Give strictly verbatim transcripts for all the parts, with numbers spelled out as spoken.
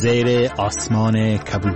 زیر آسمان کبود.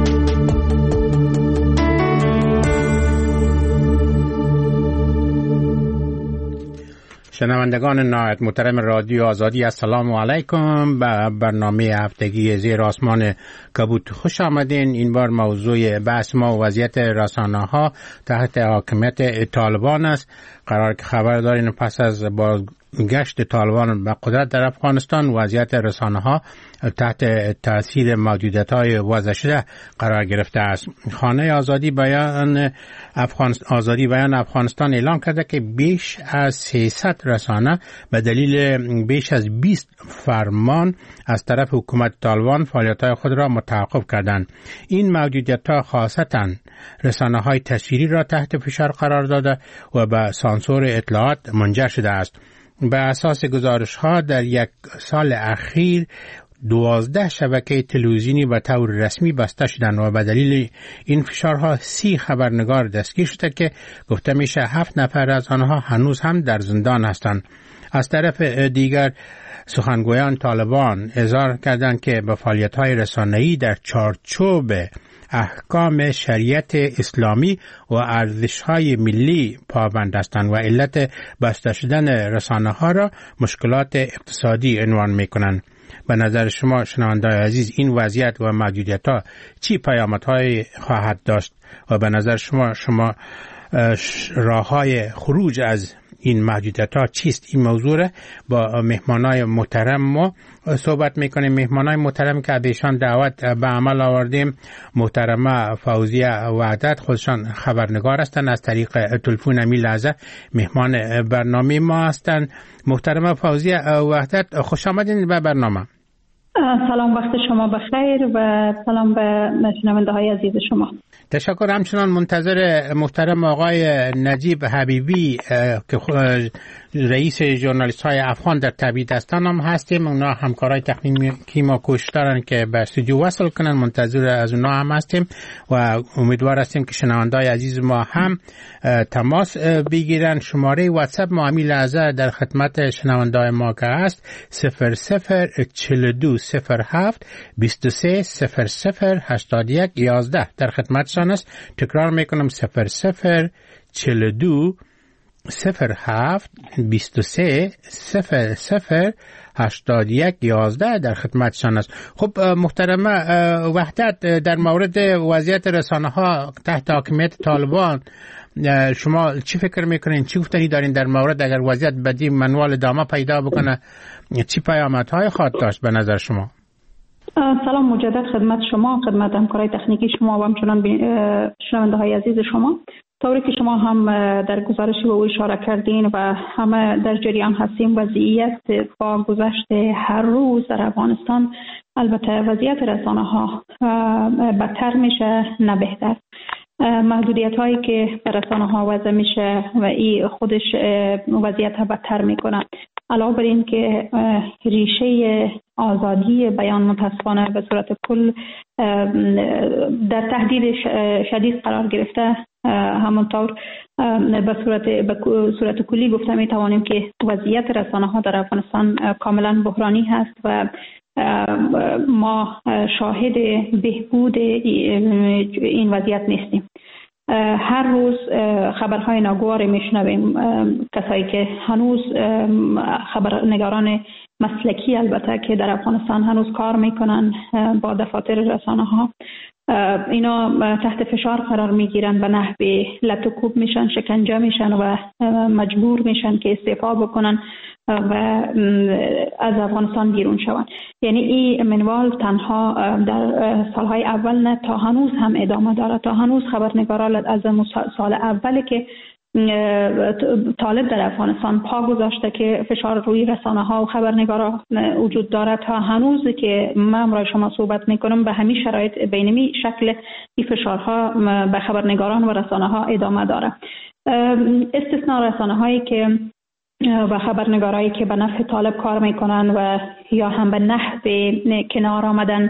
شنوندگان نهایت محترم رادیو آزادی، السلام علیکم. به برنامه هفتگی زیر آسمان کبود خوش آمدین. این بار موضوع بحث ما وضعیت رسانه‌ها تحت حاکمیت طالبان است. قرار که خبر دارین پس از بازگشت طالبان به قدرت در افغانستان وضعیت رسانه‌ها تحت تاثیر محدودیت‌های وضع شده قرار گرفته است. خانه آزادی بیان افغانستان آزادی بیان افغانستان اعلام کرده که بیش از سیصد رسانه به دلیل بیش از بیست فرمان از طرف حکومت طالبان فعالیت‌های خود را متوقف کردند. این محدودیت‌ها خاصتاً رسانه‌های تصویری را تحت فشار قرار داده و به سانسور اطلاعات منجر شده است. به اساس گزارش‌ها در یک سال اخیر دوازده شبکه تلویزیونی به طور رسمی بسته شدند و به دلیل این فشارها سی خبرنگار دستگیر شده که گفته میشه هفت نفر از آنها هنوز هم در زندان هستند. از طرف دیگر سخنگویان طالبان اظهار کردند که به فعالیت‌های رسانه‌ای در چارچوب احکام شریعت اسلامی و ارزش‌های ملی پابند هستند و علت بسته شدن رسانه‌ها را مشکلات اقتصادی عنوان می‌کنند. به نظر شما شنوندگان عزیز این وضعیت و محدودیت‌ها چی پیامدهای خواهد داشت و به نظر شما شما راه‌های خروج از این محدودیت‌ها چیست؟ این موضوع با مهمانای محترم ما صحبت می‌کنیم. مهمانای محترم که بهشان دعوت به عمل آوردیم محترمه فوزیه وحدت، خودشان خبرنگار هستند، از طریق تلفن همین لحظه مهمان برنامه ما هستند. محترمه فوزیه وحدت، خوش آمدین به برنامه. سلام، وقت شما بخیر و سلام به شنونده‌های عزیز شما. تشکر. همچنان منتظر محترم آقای نجیب حبیبی که رئیس ژورنالیست های افغان در تبعیدستان هم هستیم. اونا همکارای تکنیکی ما کوشش دارن که به استودیو وصل کنن. منتظر از اونا هم هستیم و امیدوار هستیم که شنونده‌های عزیز ما هم تماس بگیرن. شماره واتساپ ما همین لحظه در خدمت شنونده‌های ما که هست صفر صفر چهل و دو صفر هفت بیست و سه صفر صفر هشتاد و یک یازده در خدمتشان است. تکرار میکنم صفر صفر چهل و دو صفر هفت بیست و سه صفر صفر هشتاد و یک یازده در خدمتشان است. خب محترمه وحدت، در مورد وضعیت رسانه ها تحت حاکمیت طالبان شما چی فکر میکنین؟ چی گفتنی دارین در مورد اگر وضعیت بدی منوال ادامه پیدا بکنه چی پیامدهای خواهد داشت به نظر شما؟ سلام مجدد خدمت شما، خدمت همکارای تکنیکی شما و همچنان شنونده های عزیز شما. طوری که شما هم در گزارشی به او اشاره کردین و همه در جریان هستیم، وضعیت با گذشت هر روز در افغانستان البته وضعیت رسانه ها بدتر میشه نه بهتر. محدودیت هایی که به رسانه ها وضع میشه و این خودش وضعیت ها بدتر میکنه. علاوه بر این که ریشه آزادی بیان متاسفانه به صورت کل در تهدید شدید قرار گرفته، همونطور به صورت به صورت کلی گفته می توانیم که وضعیت رسانه ها در افغانستان کاملا بحرانی هست و ما شاهد بهبود این وضعیت نیستیم. هر روز خبرهای ناگوار میشنویم. کسایی که هنوز خبرنگاران مسلکی البته که در افغانستان هنوز کار میکنن با دفاتر رسانه ها، اینا تحت فشار قرار میگیرن، به نحو لط و کوب میشن، شکنجه میشن و مجبور میشن که استعفا بکنن و از افغانستان بیرون شوند. یعنی این منوال تنها در سالهای اول نه، تا هنوز هم ادامه داره. تا هنوز خبرنگاران از سال اولی که طالب در افغانستان پا گذاشته که فشار روی رسانه ها و خبرنگارا وجود داره، تا هنوز که من برای شما صحبت میکنم به همین شرایط بینمی شکل این فشارها به خبرنگاران و رسانه ها ادامه داره. استثناء رسانه هایی که و خبرنگارایی که به نفع طالب کار میکنن و یا هم به نحو کنار آمدن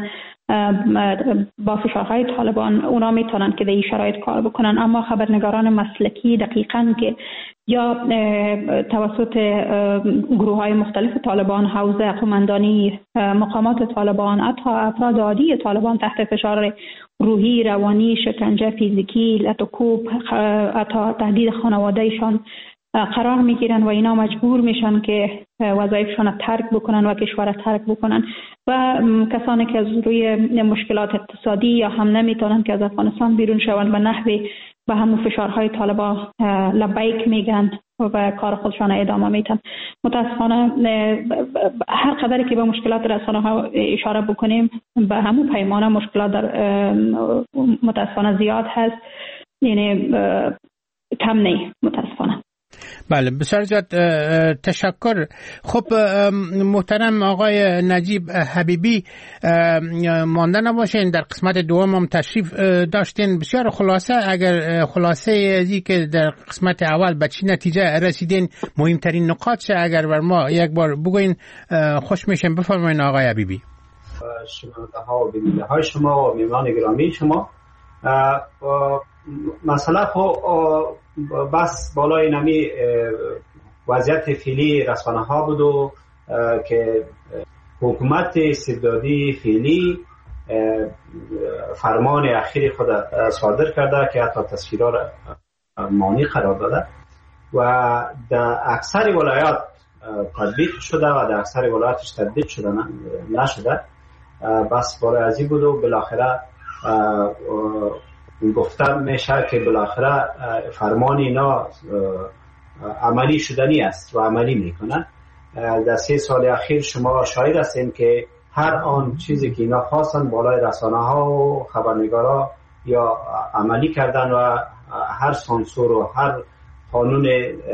با فشارهای طالبان اونا میتونن که در این شرایط کار بکنن، اما خبرنگاران مسلکی دقیقاً که یا توسط گروه های مختلف طالبان، حوزه قماندانی مقامات طالبان، حتی افراد عادی طالبان تحت فشار روحی، روانی، شکنجه فیزیکی، لطوکوب، حتی تهدید خانوادهشان قرار میگیرن و اینا مجبور میشن که وظایفشان ترک بکنن و کشور ترک بکنن و کسانی که از روی مشکلات اقتصادی یا هم نمیتونن که از افغانستان بیرون شوند و نحوی به همون فشارهای طالبان لبیک میگن و کار خودشان ادامه میتن. متاسفانه هر قدری که به مشکلات رسانه ها اشاره بکنیم به همون پیمانه مشکلات در متاسفانه زیاد هست، یعنی کم نه متاسفانه. بله بسیار زیاد تشکر. خب محترم آقای نجیب حبیبی، مانده نباشین، در قسمت دوم هم تشریف داشتین. بسیار خلاصه، اگر خلاصه ازی که در قسمت اول به چی نتیجه رسیدین، مهمترین نکات چه اگر بر ما یک بار بگوین خوش میشم. بفرمایید آقای حبیبی. شنونده ها و بیننده های شما و میهمان گرامی شما، مثلا خب بس بالای نمی وضعیت فعلی رسانه ها بود و که حکومت استبدادی فعلی فرمان اخیر خود صادر کرده که حتی تصویرها را مانع قرار داده و در اکثر ولایات تطبیق شده و در اکثر ولایاتش تطبیق شده نشده. بس بالای ازی بود و بالاخره گفتم میشه که بالاخره فرمان اینا عملی شدنی است و عملی میکنن. در سه سال اخیر شما شاهد هستین که هر آن چیزی که اینا خواستن بالای رسانه ها و خبرنگارا یا عملی کردن و هر سانسور و هر قانون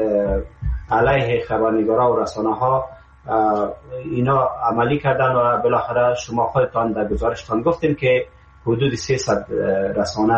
علیه خبرنگارا و رسانه ها اینا عملی کردن و بالاخره شما خودتان در گزارشتان گفتین که حدود سیصد رسانه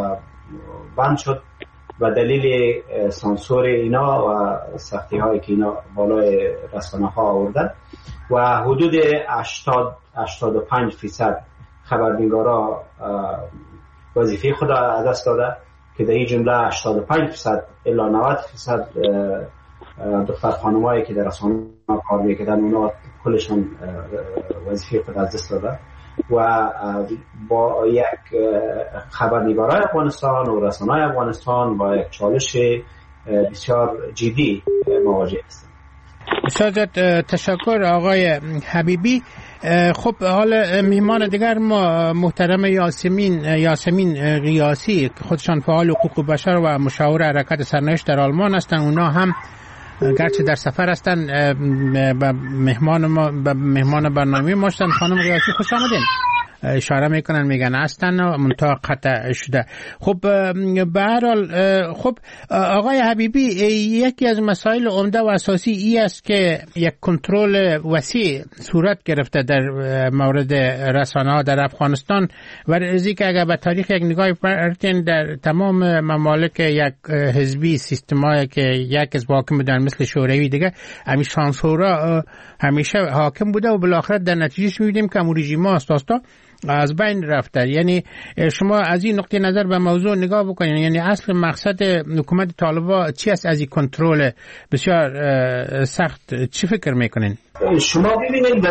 بند شد و دلیل سانسور اینا و سختی هایی که اینا بالای رسانه ها آوردن و حدود هشتاد هشتاد و پنج درصد خبرنگارا وظیفه خود از دست داده که در این جمله هشتاد و پنج درصد الی نود درصد دختر خانمایی که در رسانه کار میکردن اونا کلشون وظیفه خود از دست داده و با یک خبرنگارای افغانستان و رسانه‌های افغانستان با یک چالش بسیار جدی مواجه هستند. بسیار تشکر آقای حبیبی. خب حالا میهمان دیگر ما محترم یاسمین یاسمین قیاسی، خودشان فعال حقوق بشر و مشاور حرکت سرنوشت در آلمان هستند. اونا هم گرچه در سفر هستند به مهمان ما به مهمان برنامه ما هستند. خانم قیاسی خوش آمدین. اشاره میکنن میگن هستن و منتها قطع شده. خب به هر حال خب آقای حبیبی، یکی از مسائل عمده و اساسی ای است که یک کنترل وسیع صورت گرفته در مورد رسانه ها در افغانستان و ازی که اگر به تاریخ یک نگاهی برتین در تمام ممالک یک حزبی سیستمایی که یک از حاکم بودن مثل شوروی دیگه، همیشه سانسورا همیشه حاکم بوده و بالاخره در نتیجهش می‌بینیم که امور رژیم اساسا از بین رفته. یعنی شما از این نقطه نظر به موضوع نگاه بکنید، یعنی اصل مقصد حکومت طالبان چی است از این کنترل بسیار سخت؟ چی فکر میکنین؟ شما ببینید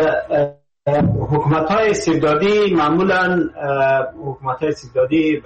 حکومت‌های استبدادی معمولاً حکومت‌های استبدادی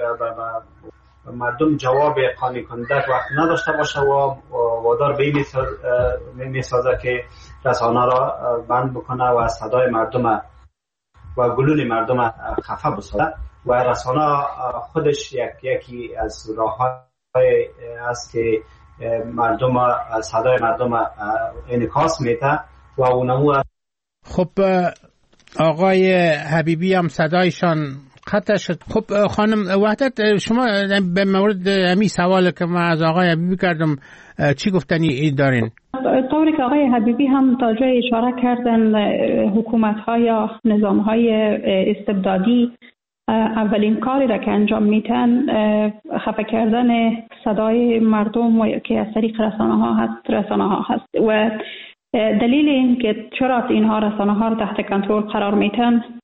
و مردم جواب قانع کننده وقت نداشته باشه و وادار به این میسازه که رسانه را بند بکنه و صدای مردم و گلون مردم خفه بسازه و رسانه خودش یک یکی از راه‌های است که مردم صدای مردم انعکاس میده و اونمو. خب آقای حبیبی هم صدایشان قطع شد. خب خانم وحدت، شما به مورد امی سوال که من از آقای حبیبی کردم چی گفتنی دارین؟ طوری که آقای حبیبی هم تا جای اشاره کردن، حکومت‌ها یا نظام‌های استبدادی اولین کاری را که انجام میتن خفه کردن صدای مردم و که از طریق رسانه‌ها هست رسانه‌ها هست و دلیل این که چرا اینها رسانه‌ها را تحت کنترل قرار میتن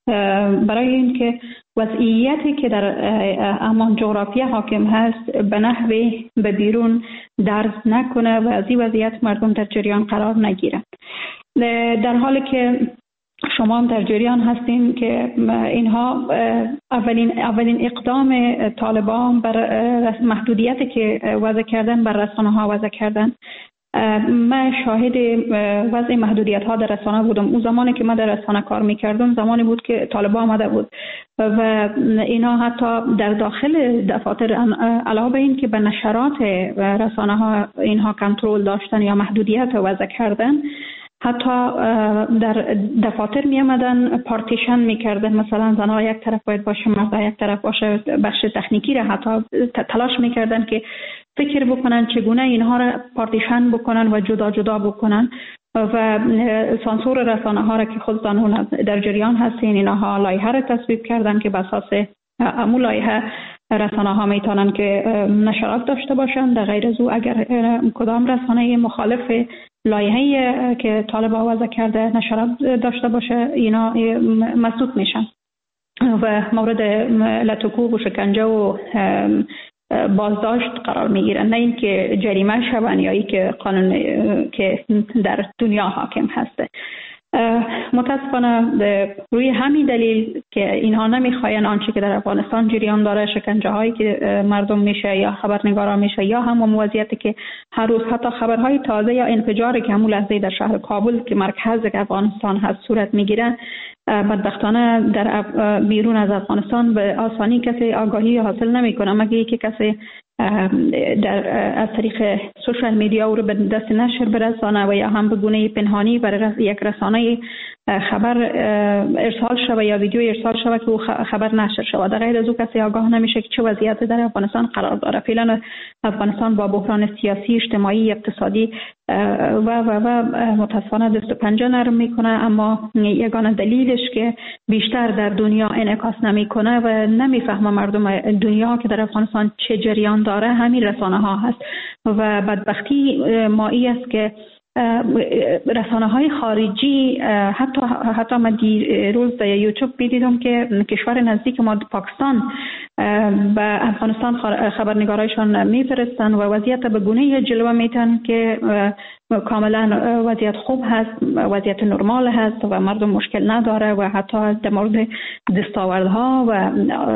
برای اینکه وضعیتی که در همان جغرافیا حاکم هست به نحوی به بیرون درز نکنه و از این وضعیت مردم در جریان قرار نگیرن. در حالی که شما هم در جریان هستین که اینها اولین اولین اقدام طالبان بر محدودیتی که وضع کردن بر رسانه ها وضع کردن. من شاهد وضع محدودیت ها در رسانه بودم. اون زمانی که من در رسانه کار میکردم زمانی بود که طالبان آمده بود و اینا حتی در داخل دفاتر علاوه بر این که به نشرات رسانه ها اینها کنترل داشتن یا محدودیت وضع کردن، حتی در دفاتر می آمدن پارتیشن می کردن، مثلا زنها یک طرف باید باشه، مردا یک طرف باشه، بخش تکنیکی را حتی تلاش می کردن که فکر بکنن چگونه اینها را پارتیشن بکنن و جدا جدا بکنن و سانسور رسانه ها را که خودتان در جریان هستین، اینها لایحه را تصویب کردن که به اساس امو لایحه رسانه ها میتونن که نشرات داشته باشن. در غیر از او اگر کدام رسانه مخالف لایحه‌ای که طالبان وضع کرده نشرات داشته باشه اینا مسدود میشن و مورد لطکوب و شکنجه و بازداشت قرار میگیرن، نه اینکه جریمه شون یا اینکه قانون که در دنیا حاکم هسته. متاسفانه روی همین دلیل که اینها نمیخواین آنچه که در افغانستان جریان داره، شکنجه هایی که مردم میشه یا خبرنگارا میشه یا هم وضعیتی که هر روز حتی خبرهای تازه یا انفجاری که همون لحظه در شهر کابل که مرکز افغانستان هست صورت میگیره، بدبختانه در بیرون از افغانستان به آسانی کسی آگاهی حاصل نمیکنه مگر اینکه کسی در از طریق سوشال میدیا او رو به دست نشر برسانه و یا هم به گونه پنهانی برای یک رسانه خبر ارسال شوه یا ویدیو ارسال شوه که او خبر نشر شوه. در غیر از او کسی آگاه نمیشه که چه وضعیتی در افغانستان قرار داره. فعلا افغانستان با بحران سیاسی، اجتماعی، اقتصادی و و و متاسفانه دست و پنجه نرم میکنه، اما یگانه دلیلش که بیشتر در دنیا انعکاس نمیکنه و نمیفهمه مردم دنیا که در افغانستان چه جریان داره همین رسانه ها هست و بدبختی ما ای است که رسانه های خارجی حتی حتی من روز در یوتیوب دیدم که کشور نزدیک ما پاکستان به افغانستان خبرنگارایشان میفرستن و وضعیت به گونه جلوه میتن که کاملا وضعیت خوب هست، وضعیت نرمال هست و مردم مشکل نداره و حتی در مورد دستاوردها و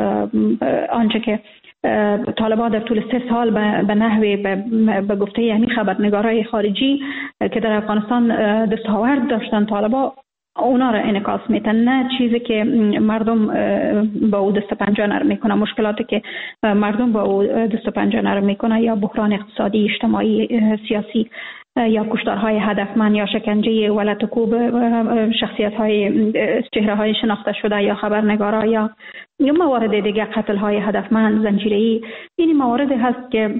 آنچه که طالبان در طول سه سال به نحوی به گفته همین خبرنگارای خارجی که در افغانستان دستاورد داشتن طالبان اونا را انعکاس میتن، نه چیزی که مردم با او دست پنجه نرم میکنه، مشکلاتی که مردم با او دست پنجه نرم میکنه یا بحران اقتصادی، اجتماعی، سیاسی یا کشتارهای هدفمند یا شکنجه و لطکوب شخصیت‌های چهره‌های شناخته شده یا خبرنگارا یا یا موارد دیگه، قتل‌های هدفمند، زنجیره‌ای. این موارد هست که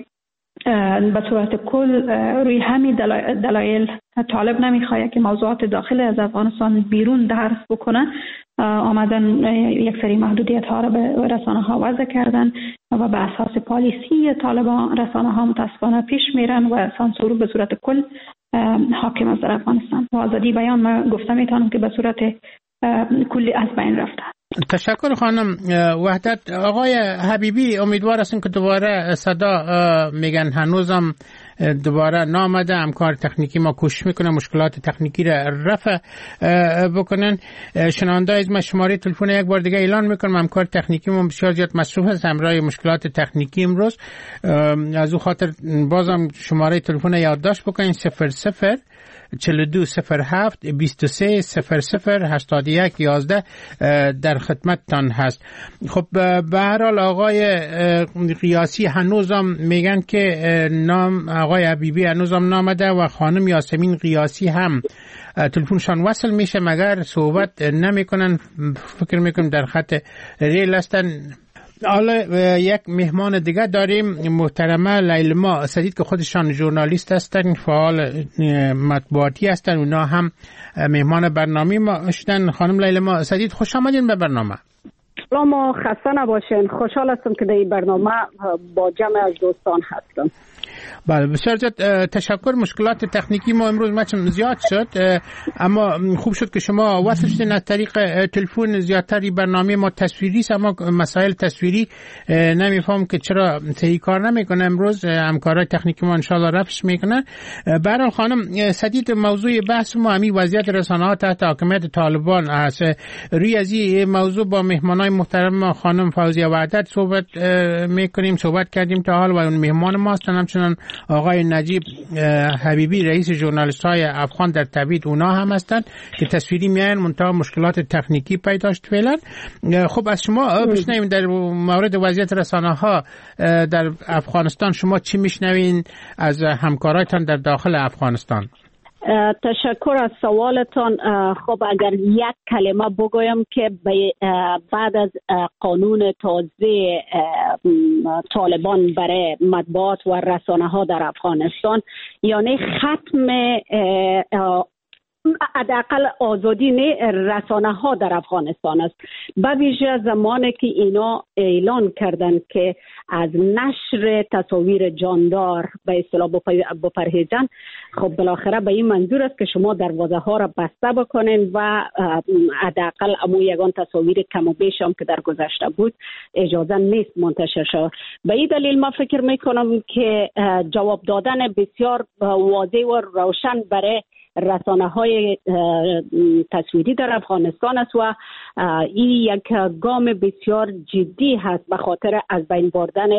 به صورت کل روی همین دلایل طالب نمیخواد که موضوعات داخل از افغانستان بیرون درس بکنه، آمدن یک سری محدودیت ها را به رسانه ها وضع کردن و به اساس پالیسی طالبان رسانه ها متاسفانه پیش میرن و سانسور به صورت کل حاکم است در افغانستان و آزادی بیان من گفته میتونم که به صورت کلی از بین رفته. تشکر خانم وحدت. آقای حبیبی امیدوار هستیم که دوباره صدا میگن هنوزم دوباره نامده، همکار تکنیکی ما کوشش میکنه مشکلات تکنیکی را رفع بکنن. شنونده از ما شماره تلفن یک بار دیگه اعلان میکنم، همکار تکنیکی ما بسیار زیاد مصروف است همراه مشکلات تکنیکی امروز، از او خاطر بازم شماره تلفن یادداشت بکنین صفر صفر چهل و دو صفر هفت بیست و سه صفر صفر هشتاد و یک یازده در خدمتتان هست. خب به هر حال آقای قیاسی هنوزم میگن که نام آقای حبیبی هنوزم نامده و خانم یاسمین قیاسی هم تلفنشان وصل میشه مگر صحبت نمیکنن، فکر میکنم در خط ریل هستن. حالا یک مهمان دیگه داریم، محترمه لیلما سدید که خودشان ژورنالیست هستن، فعال مطبوعاتی هستن، اونا هم مهمان برنامه ما شدن. خانم لیلما سدید خوش آمدین به برنامه. سلام، خسته نباشین. خوشحال هستم که در این برنامه با جمع از دوستان هستم. بله بسیار زیاد تشکر. مشکلات تکنیکی ما امروز مچم زیاد شد، اما خوب شد که شما وصل شدین از طریق تلفن. زیادتری برنامه ما تصویری است، اما مسائل تصویری نمیفهم که چرا صحیح کار نمیکنه. امروز همکارای تکنیکی ما ان شاء الله رفعش میکنن. به هر حال خانم سدید، موضوع بحث ما همین وضعیت رسانه‌ها تحت حاکمیت طالبان است. روی از این موضوع با مهمانای محترم خانم فوزیه وحدت صحبت میکنیم، صحبت کردیم تا حال و اون مهمان ما هستن، همچنان آقای نجیب حبیبی رئیس ژورنالیست‌های افغان در تبعید اونا هم هستن که تصویری میان، منتها مشکلات تکنیکی پیدا شد فعلا. خب از شما بشنویم در مورد وضعیت رسانه‌ها در افغانستان، شما چی میشنوین از همکارایتان در داخل افغانستان؟ تشکر از سوالتان. خب اگر یک کلمه بگویم که بعد از قانون تازه طالبان برای مطبوعات و رسانه ها در افغانستان، یعنی ختم حداقل آزادی رسانه ها در افغانستان است. به ویژه زمانی که اینا اعلان کردند که از نشر تصاویر جاندار به اصطلاح بپرهیزن، خب بالاخره به این منظور است که شما دروازه ها را بسته بکنین و حداقل امو یگان تصاویر کم و بیش هم که در گذشته بود اجازه نیست منتشر شود. به این دلیل ما فکر میکنم که جواب دادن بسیار واضح و روشن برای رسانه های تصویری در افغانستان است و این یک گام بسیار جدی هست به خاطر از بین بردن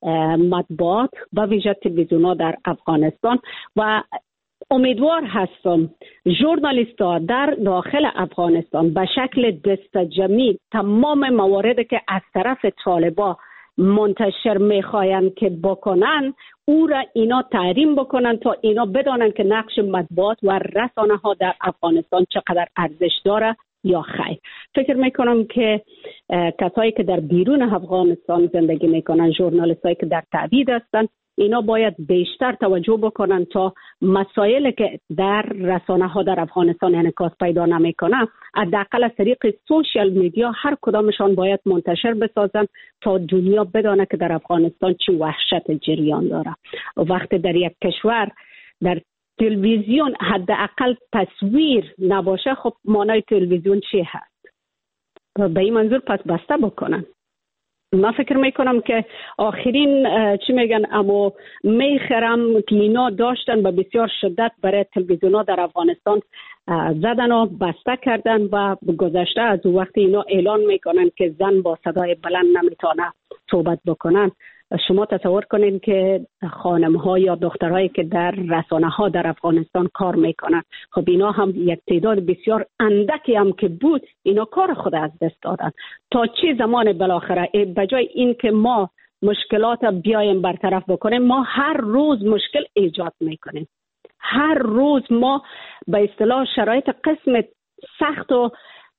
مطبوعات و ویژه تلویزیون‌ها در افغانستان. و امیدوار هستم ژورنالیست‌ها در داخل افغانستان به شکل دستجمعی تمام مواردی که از طرف طالبان منتشر میخواین که بکنن او را اینا تحریم بکنن تا اینا بدانن که نقش مطبوعات و رسانه ها در افغانستان چقدر ارزش داره یا خیر. فکر میکنم که کسایی که در بیرون افغانستان زندگی میکنن، ژورنالیستایی که در تبعید هستن، اینا باید بیشتر توجه بکنن تا مسائلی که در رسانه ها در افغانستان انعکاس پیدا نمیکنه، حداقل از طریق سوشال میدیا هر کدامشان باید منتشر بسازن تا دنیا بدانه که در افغانستان چه وحشت جریان داره. وقتی در یک کشور در تلویزیون حداقل تصویر نباشه، خب معنای تلویزیون چی هست؟ به این منظور پس بسته بکنن. من فکر میکنم که آخرین چی میگن اما میخرم که اینا داشتن به بسیار شدت برای تلویزیون ها در افغانستان زدن و بسته کردن و گذشته از وقتی اینا اعلان میکنن که زن با صدای بلند نمیتونه صحبت بکنن، شما تصور کنین که خانم ها یا دخترهایی که در رسانه ها در افغانستان کار میکنن، خب اینا هم یک تعداد بسیار اندکی هم که بود، اینا کار خود از دست دادن. تا چه زمان بالاخره بجای این که ما مشکلات بیایم برطرف بکنیم، ما هر روز مشکل ایجاد میکنیم. هر روز ما به اصطلاح شرایط قسم سخت و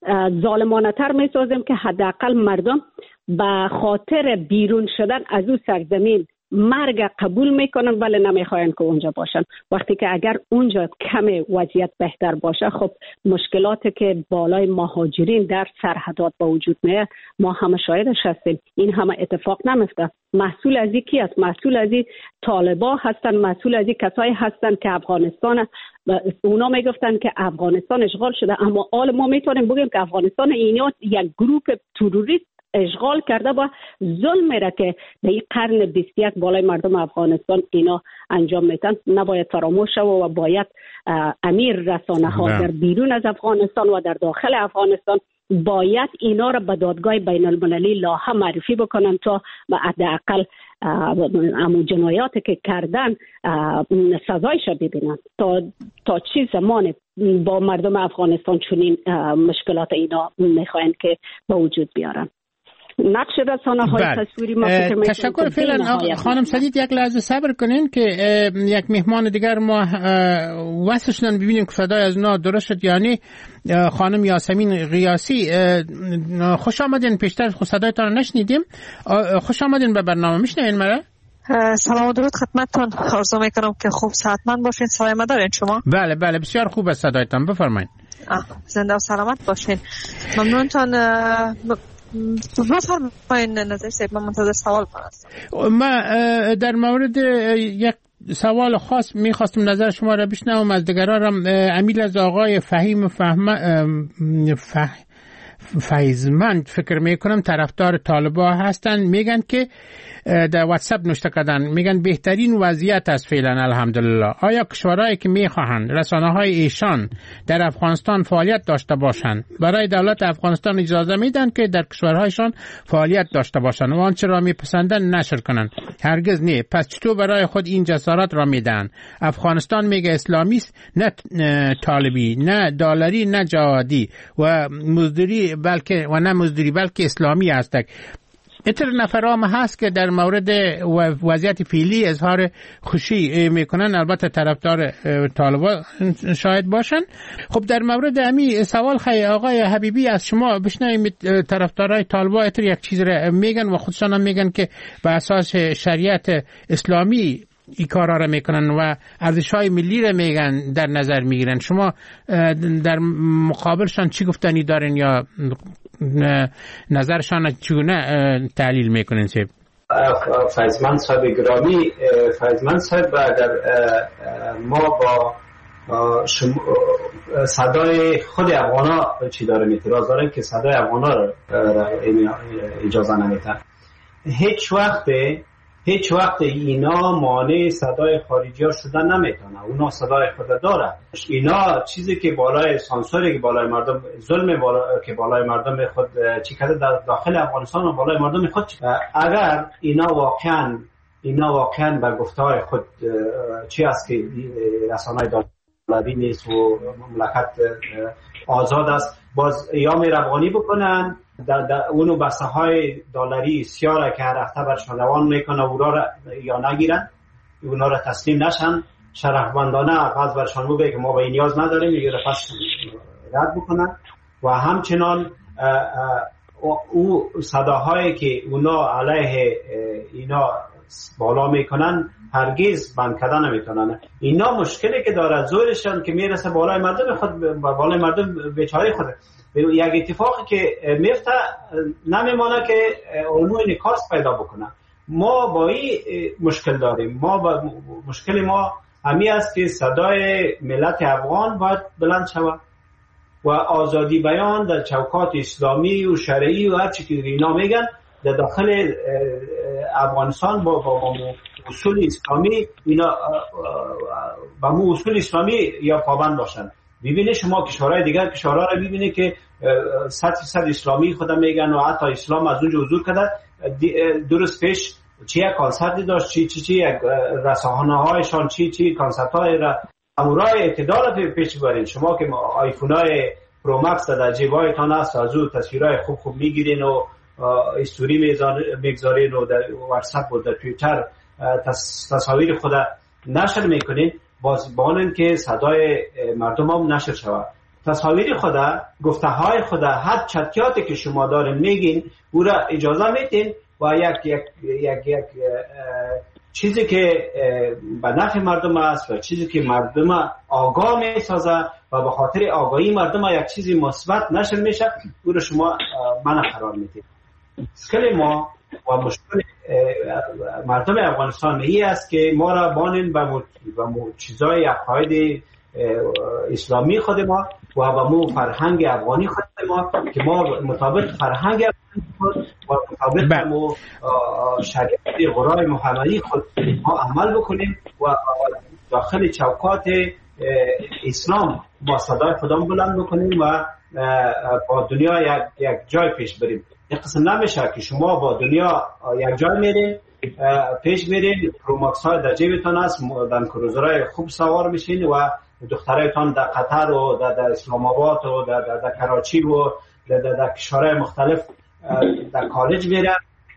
ظالمانه تر میسازیم که حداقل مردم به خاطر بیرون شدن از او سرزمین مرگ قبول میکنن ولی نمیخواین که اونجا باشن. وقتی که اگر اونجا کم وضعیت بهتر باشه، خب مشکلاتی که بالای مهاجرین در سرحدات با وجود میاد ما همه شاهدش هستیم. این همه اتفاق نمیفته. مسئول از این کی است؟ مسئول از این طالبا هستن، مسئول از این کسایی هستن که افغانستان، اونا میگفتن که افغانستان اشغال شده، اما حال ما میتونیم بگیم که افغانستان اینا یک گروه تروریست اشغال کرده با ظلم را که در این قرن بیست و یک بالای مردم افغانستان اینا انجام میتن. نباید فراموش شود و باید امیر رسانه ها در بیرون از افغانستان و در داخل افغانستان باید اینا را به دادگاه بین المللی لاها معرفی بکنن تا به حداقل امو جنایاتی که کردن سزایش ببینن. تا تا چه زمان با مردم افغانستان چنین مشکلات اینا میخواین که به وجود بیارن؟ نقش رسانه های تصویری ما فکر می‌کنم. تشکر. فعلا خانم سدید یک لحظه صبر کنین که یک مهمان دیگر ما وصل شدن، ببینیم که صدای از اونا درست شد. یعنی خانم یاسمین قیاسی، خوش آمدین. پیشتر خود صدایتان نشنیدیم. خوش آمدین به برنامه. میشنوین مرا؟ سلام و درود خدمتتون. آرزو میکنم که خوب صحتمند باشین. صدای ما دارین شما؟ بله بله بسیار خوب است صدایتان. بفرمایید. زنده و سلامت باشین. ممنونتان. بفرمایید نظر سید. من منتظر سوال هستم. ما در مورد یک سوال خاص میخواستم نظر شما را بشنوم از دیگران. امیل از آقای فهیم فهم فه... فیضمند فکر میکنم طرفدار طالبان هستن، میگن که در واتساپ نوشته کردن، میگن بهترین وضعیت است فعلا الحمدلله. آیا کشورهایی که میخواهند رسانه های ایشان در افغانستان فعالیت داشته باشند برای دولت افغانستان اجازه میدن که در کشورهایشان فعالیت داشته باشند و آنچه را میپسندن نشر کنند؟ هرگز نه. پس چطور برای خود این جسارت را میدن؟ افغانستان میگه اسلامی است، نه طالبی، نه دلاری، نه جهادی و مزدوری، بلکه و نه مزدوری بلکه اسلامی است. اینطور نفرام هست که در مورد وضعیت فعلی اظهار خوشی میکنن، البته طرفدار طالبان شاید باشن. خب در مورد امی سوال خیلی آقای حبیبی از شما بشنویم، طرفدارای طالبان اینطور یک چیز را میگن و خودشان هم میگن که به اساس شریعت اسلامی این کارا را میکنن و ارزش‌های ملی را میگن در نظر میگیرن. شما در مقابلشان چی گفتنی دارین یا نظرشان چگونه تحلیل میکنین؟ چه فیضمند صاحب گرامی، فیضمند صاحب در ما با صدای خود افغانا چی داره اعتراض داره که صدای افغانا را اجازه نمیدن. هیچ وقت هیچ وقت اینا مانع صدای خارجی ها شدن نمیتونه. اونا صدای خود داره. اینا چیزی که بالای سانسوری که بالای مردم، ظلم بالا که بالای مردم خود چی کرده در داخل افغانستان و بالای مردم خود، اگر اینا واقعا اینا واقعا به گفته‌های خود چی است که رسانه‌های دولتی نیست و مملکت آزاد است، باز یا مهربانی بکنن در, در اونو بسته های دلاری سیاره که هر هفته برشان روان میکنه اونا را یا نگیرن، اونا را تسلیم نشن، شرفمندانه غاز برشان بگه که ما به این نیاز نداریم، یا پس رد بکنن. و همچنان او صداهایی که اونا علیه اینا بالا میکنن هرگز بند کردن نمیتونن. اینا مشکلی که داره زورشان که میرسه بالای مردم خود، بالای مردم بیچاره خود. یک اتفاقی که میفته نمیمانه که علوم نکاس پیدا بکنه. ما با این مشکل داریم. ما با مشکل ما همی است که صدای ملت افغان باید بلند شود و آزادی بیان در چوکات اسلامی و شرعی و هر چی که اینا میگن در داخل افغانستان با, با اصول اسلامی اینا با مو اصول اسلامی یا پابند باشن. ببینید شما کشورهای دیگر کشورها را ببینید که صد فیصد اسلامی خود میگن و حتی اسلام از اونجا حضور کرده. درست پیش چی یک کانسرتی داشت، چی چی چی یک رسانه هایشان چی چی کانسرت های را امورای اعتدال پیش برید. شما که آیفون های پرو مکس در جیبایتان هست از اون تصویرهای خوب خوب میگیرین و استوری میگذارین و در واتساپ و در توییتر تصاویر خود نشر میکنین، باز بانن که صدای مردم هم نشر شود. تصاویر خدا، گفته های خدا، هر چتیاتی که شما دارین میگین او را اجازه میتین و یک یک یک یک چیزی که به نفع مردم است و چیزی که مردم آگاه میسازه و به خاطر آگاهی مردم یک چیزی مثبت نشر میشه، او را شما منع قرار میدید. مشکل ما و مشکل مردم افغانستان این است که ما را بانین به مو چیزای عقاید اسلامی خود ما و به مو فرهنگ افغانی خود ما که ما مطابق فرهنگ افغانی خود و مطابق مو شریعت قرآن محمدی خود ما عمل بکنیم و داخل چوکات اسلام با صدای خودمون بلند بکنیم و با دنیا یک, یک جای پیش بریم. یک قسم نمیشه که شما با دنیا یک جای میرین پیش میرین، پروماکس های در جیبتان هست، در کروزرهای خوب سوار میشین و دخترایتان در قطر و در, در اسلام آباد و در, در, در کراچی و در, در, در کشورهای مختلف در کالج میرن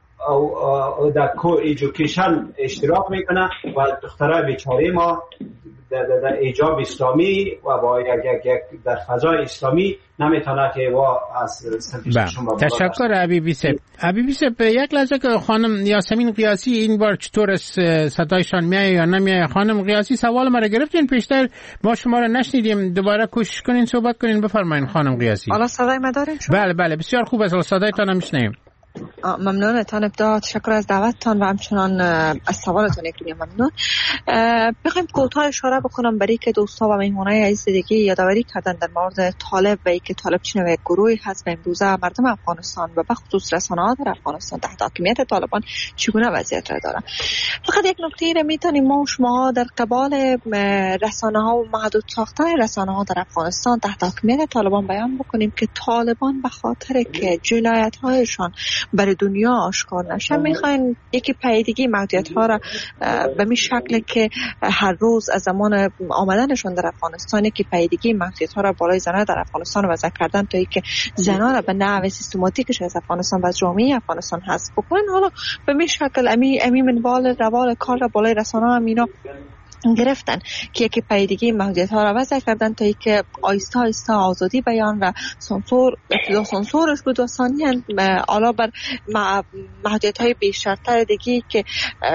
و در کو ایژوکیشن اشتراک میکنن و دخترای بیچاره ما در, در, در ایجاب اسلامی و با یک یک در فضای اسلامی نمیتونه که وا از شما. تشکر حبیبی صاحب. حبیبی صاحب یک لحظه که خانم یاسمین قیاسی این بار چطور صدایشان میای یا نمیای؟ خانم قیاسی سوال ما را گرفتین پیشتر، ما شما را نشنیدیم، دوباره کوشش کنین صحبت کنین. بفرمایید خانم قیاسی. حالا صدای ما دارین شما؟ بله بله بسیار خوب است، صدایتان هم میشنویم. ممنون تان. ابتدا تشکر از دعوتتان و همچنان از سوالتان یک ممنون. بخوایم کوتاه اشاره بکنم برای که دوستا و مهمانای عزیز دیگه یادآوری کردن در مورد طالب و اینکه طالب چه نوع گروهی هست و امروزه مردم افغانستان و به خصوص رسانه‌ها در افغانستان تحت حاکمیت طالبان چگونه وضعیت را دارن. فقط یک نکته را میتونیم ما و شما در قبال رسانه‌ها و محدود ساختن رسانه‌ها در افغانستان تحت حاکمیت طالبان بیان بکنیم که طالبان به خاطر که جنایت‌هایشان برای دنیا آشکار نشه میخواین یکی پیدگی محدودیت‌ها را به می شکل که هر روز از زمان آمدنشون در افغانستان که پیدگی محدودیت‌ها را بالای زنان در افغانستان وضع کردن تا اینکه زنان را به نحو سیستماتیکش از افغانستان و جامعه افغانستان حذف بکنن. حالا به می شکل امی امی منوال روال کار را بالای رسانه‌ها هم اینا گرفتن که یکی پیدگی محدودیت‌ها را وضع کردن تا اینکه آیسته آیسته آزادی بیان و سانسور ابتدا سانسورش بود و ثانیاً علاوه بر محدودیت‌های بیشتر دیگه که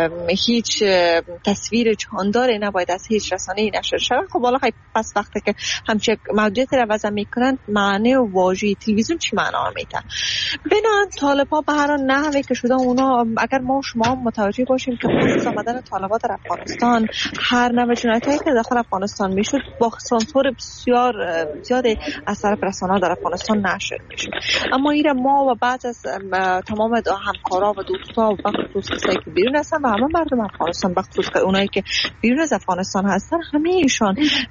هیچ تصویر جانداری نباید از هیچ رسانه‌ای نشر شود. خب حالا پس وقتی که همچین محدودیت را وضع میکنن معنی و واژه تلویزیون چی معنا میده؟ بنابراین طالب‌ها به هر نحوی که شده اونا اگر ما شما متوجه باشیم که پس آمدن طالبان در افغانستان هر نوع جنایتایی که داخل افغانستان میشد با سانسور بسیار زیاد از طرف رسانه‌ها در افغانستان نشر میشه. اما این ما و بعض از تمام همکارا و دوستا و بخصوص کسایی که بیرون هستن و همه مردم افغانستان بخصوص اونایی که بیرون از افغانستان هستن همه ایشان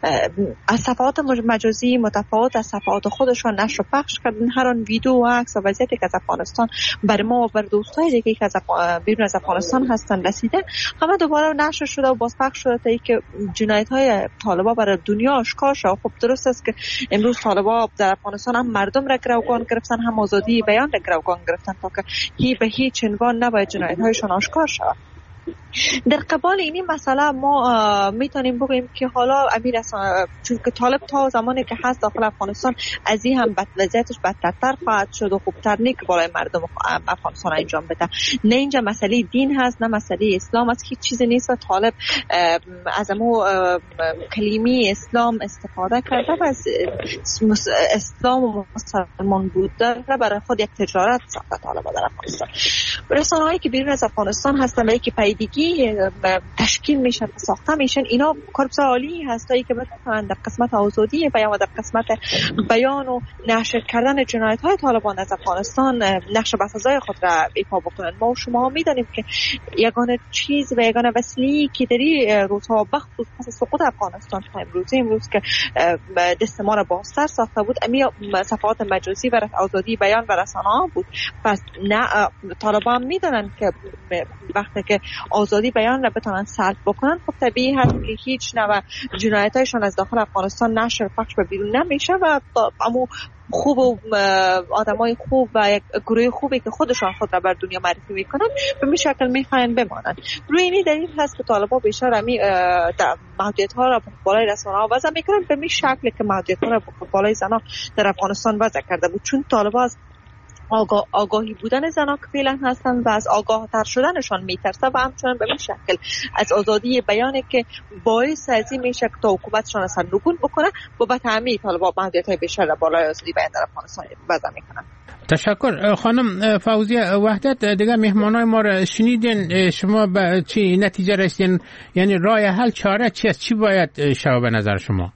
از صفحات مجازی متفاوت از صفحات خودشان نشر و پخش کردن. هر آن ویدیو و عکس و وضعیتی که از افغانستان برای ما و بر دوستای دیگه که از بیرون از افغانستان هستن رسیده همه دوباره نشر شده و باز پخش شده تا که جنایت‌های طالبان برای دنیا آشکار شد. خب درست است که امروز طالبان در افغانستان هم مردم را گروگان گرفتن هم آزادی بیان را گروگان گرفتن تا که هی به هیچ عنوان نباید جنایت‌هایشان آشکار شود. در قبال اینی مسئله ما میتونیم بگوییم که حالا امیر چون که طالب تا زمانی که هست داخل افغانستان از این هم بد وضعیتش بدتر خواهد شد و خوبتر نیک بالای مردم افغانستان انجام بده. نه اینجا مسئله دین هست نه مسئله اسلام است، هیچ چیزی نیست و طالب از امو کلمه اسلام استفاده کرده و از اسلام و مسلمان بودن برای خود یک تجارت ساخته طالب در افغانستان. رسانه‌هایی که بیرون از افغانستان هستن و یکی پیدگی تشکیل میشن و ساخته میشن اینا کار بسیار عالی هستایی که بتونن در قسمت آزادی بیان و در قسمت بیان و نشر کردن جنایت های طالبان از افغانستان نقش بسازای خود را ایفا بکنن. ما و شما میدانیم که یگانه چیز و یگانه وسیله که در این روزها بخصوص پس سقوط افغانستان تا امروز امروز که دست ما را بازتر ساخته بود امی صفحات مجازی و آزادی بیان و رسانه ها بود. پس نه طالبان میدانن که وقتی که آزادی بیان را بتونن سلب بکنن خب طبیعی هست که هیچ نوع جنایتایشان از داخل افغانستان نشر پخش به بیرون نمیشه و اما خوب و آدمای خوب و یک گروه خوبی که خودشان خود را بر دنیا معرفی میکنن به می شکل میخواین بمانن. روی اینی دلیل هست که طالبان بیشتر امی محدودیت ها را بالای رسانه ها وضع میکنن به می شکل که محدودیت ها را بالای زنان در افغانستان وضع کرده بود چون طالبان از آگاه، آگاهی بودن زنان که فعلا هستن و از آگاه تر شدنشان میترسه و همچنان به این شکل از آزادی بیانه که باعث از این میشه که تا حکومتشان اصلا نگون بکنه و به تعمیه طالبان محدودیت های بیشتر بالای آزادی بیان در افغانستان وضع میکنن. تشکر. خانم فوزیه وحدت دیگه مهمانای ما را شنیدین، شما به چی نتیجه رسیدین؟ یعنی راه حل چاره چی است؟ چی باید شود به نظر شما؟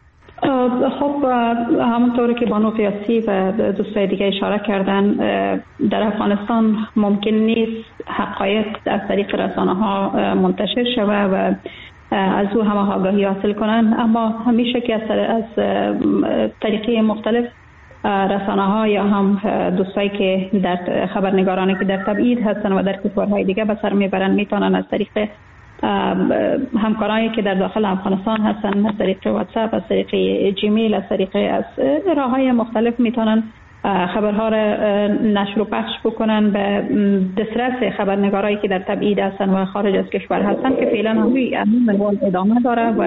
خب همونطوری که بانو قیاسی و دوستای دیگه اشاره کردن در افغانستان ممکن نیست حقایق از طریق رسانه ها منتشر شود و از او همه آگاهی حاصل کنن، اما همیشه که از, از طریقه مختلف رسانه ها یا هم دوستایی که در خبرنگارانی که در تبعید هستن و در کشورهای دیگه به سر میبرن میتونن از طریق همکارایی که در داخل افغانستان هستن از طریق واتساپ، از طریق جیمیل، از طریق از راههای مختلف میتونن خبرها را نشر و پخش بکنن به دسترس خبرنگارایی که در تبعید هستن و خارج از کشور هستن که فعلا همین همین ادامه داره و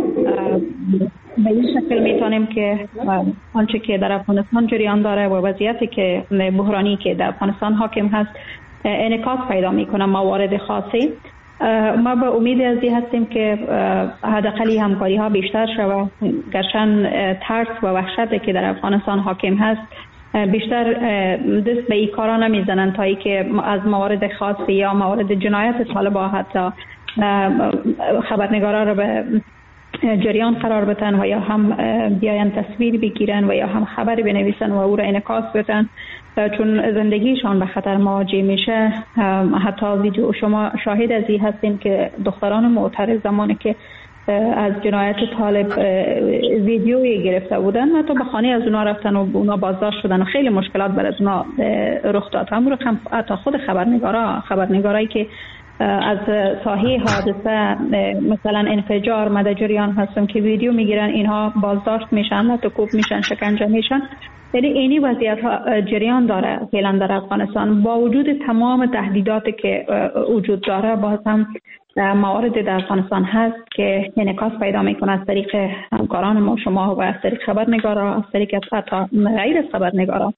به این شکل میتونیم که آنچه که در افغانستان جریان داره و وضعیتی که بحرانی که در افغانستان حاکم هست انعکاس پیدا میکنه موارد خاصی. ما به امید از این هستیم که حداقل همکاری ها بیشتر شود، گرچه ترس و وحشتی که در افغانستان حاکم هست بیشتر دست به این کارا نمیزنن تا ای که از موارد خاصی یا موارد جنایت طالبا حتی خبرنگارا رو به جریان قرار بدن و یا هم بیاین تصویر بگیرن و یا هم خبری بنویسن و او را انعکاس بدن، چون زندگیشان به خطر مواجه میشه. حتی ویدیو شما شاهد از این هستین که دختران معترض زمانی که از جنایت طالب ویدیویی گرفته بودن حتی به خانه از اونا رفتن و اونا بازداشت شدن و خیلی مشکلات بر از اونا رخ داد. همون رو حتی خود خبرنگارا خبرنگارایی که از ساحه حادثه مثلا انفجار مد جریان هستن که ویدیو میگیرن، اینها بازداشت میشن، حتی کوب میشن، شکنجه میشن. یعنی اینی وضعیت ها جریان داره فعلا در افغانستان. با وجود تمام تهدیداتی که وجود داره، باز هم موارد در افغانستان هست که انعکاس پیدا میکنه از طریق همکاران ما شما و از طریق خبرنگارا، از طریق حتی غیر از خبرنگارا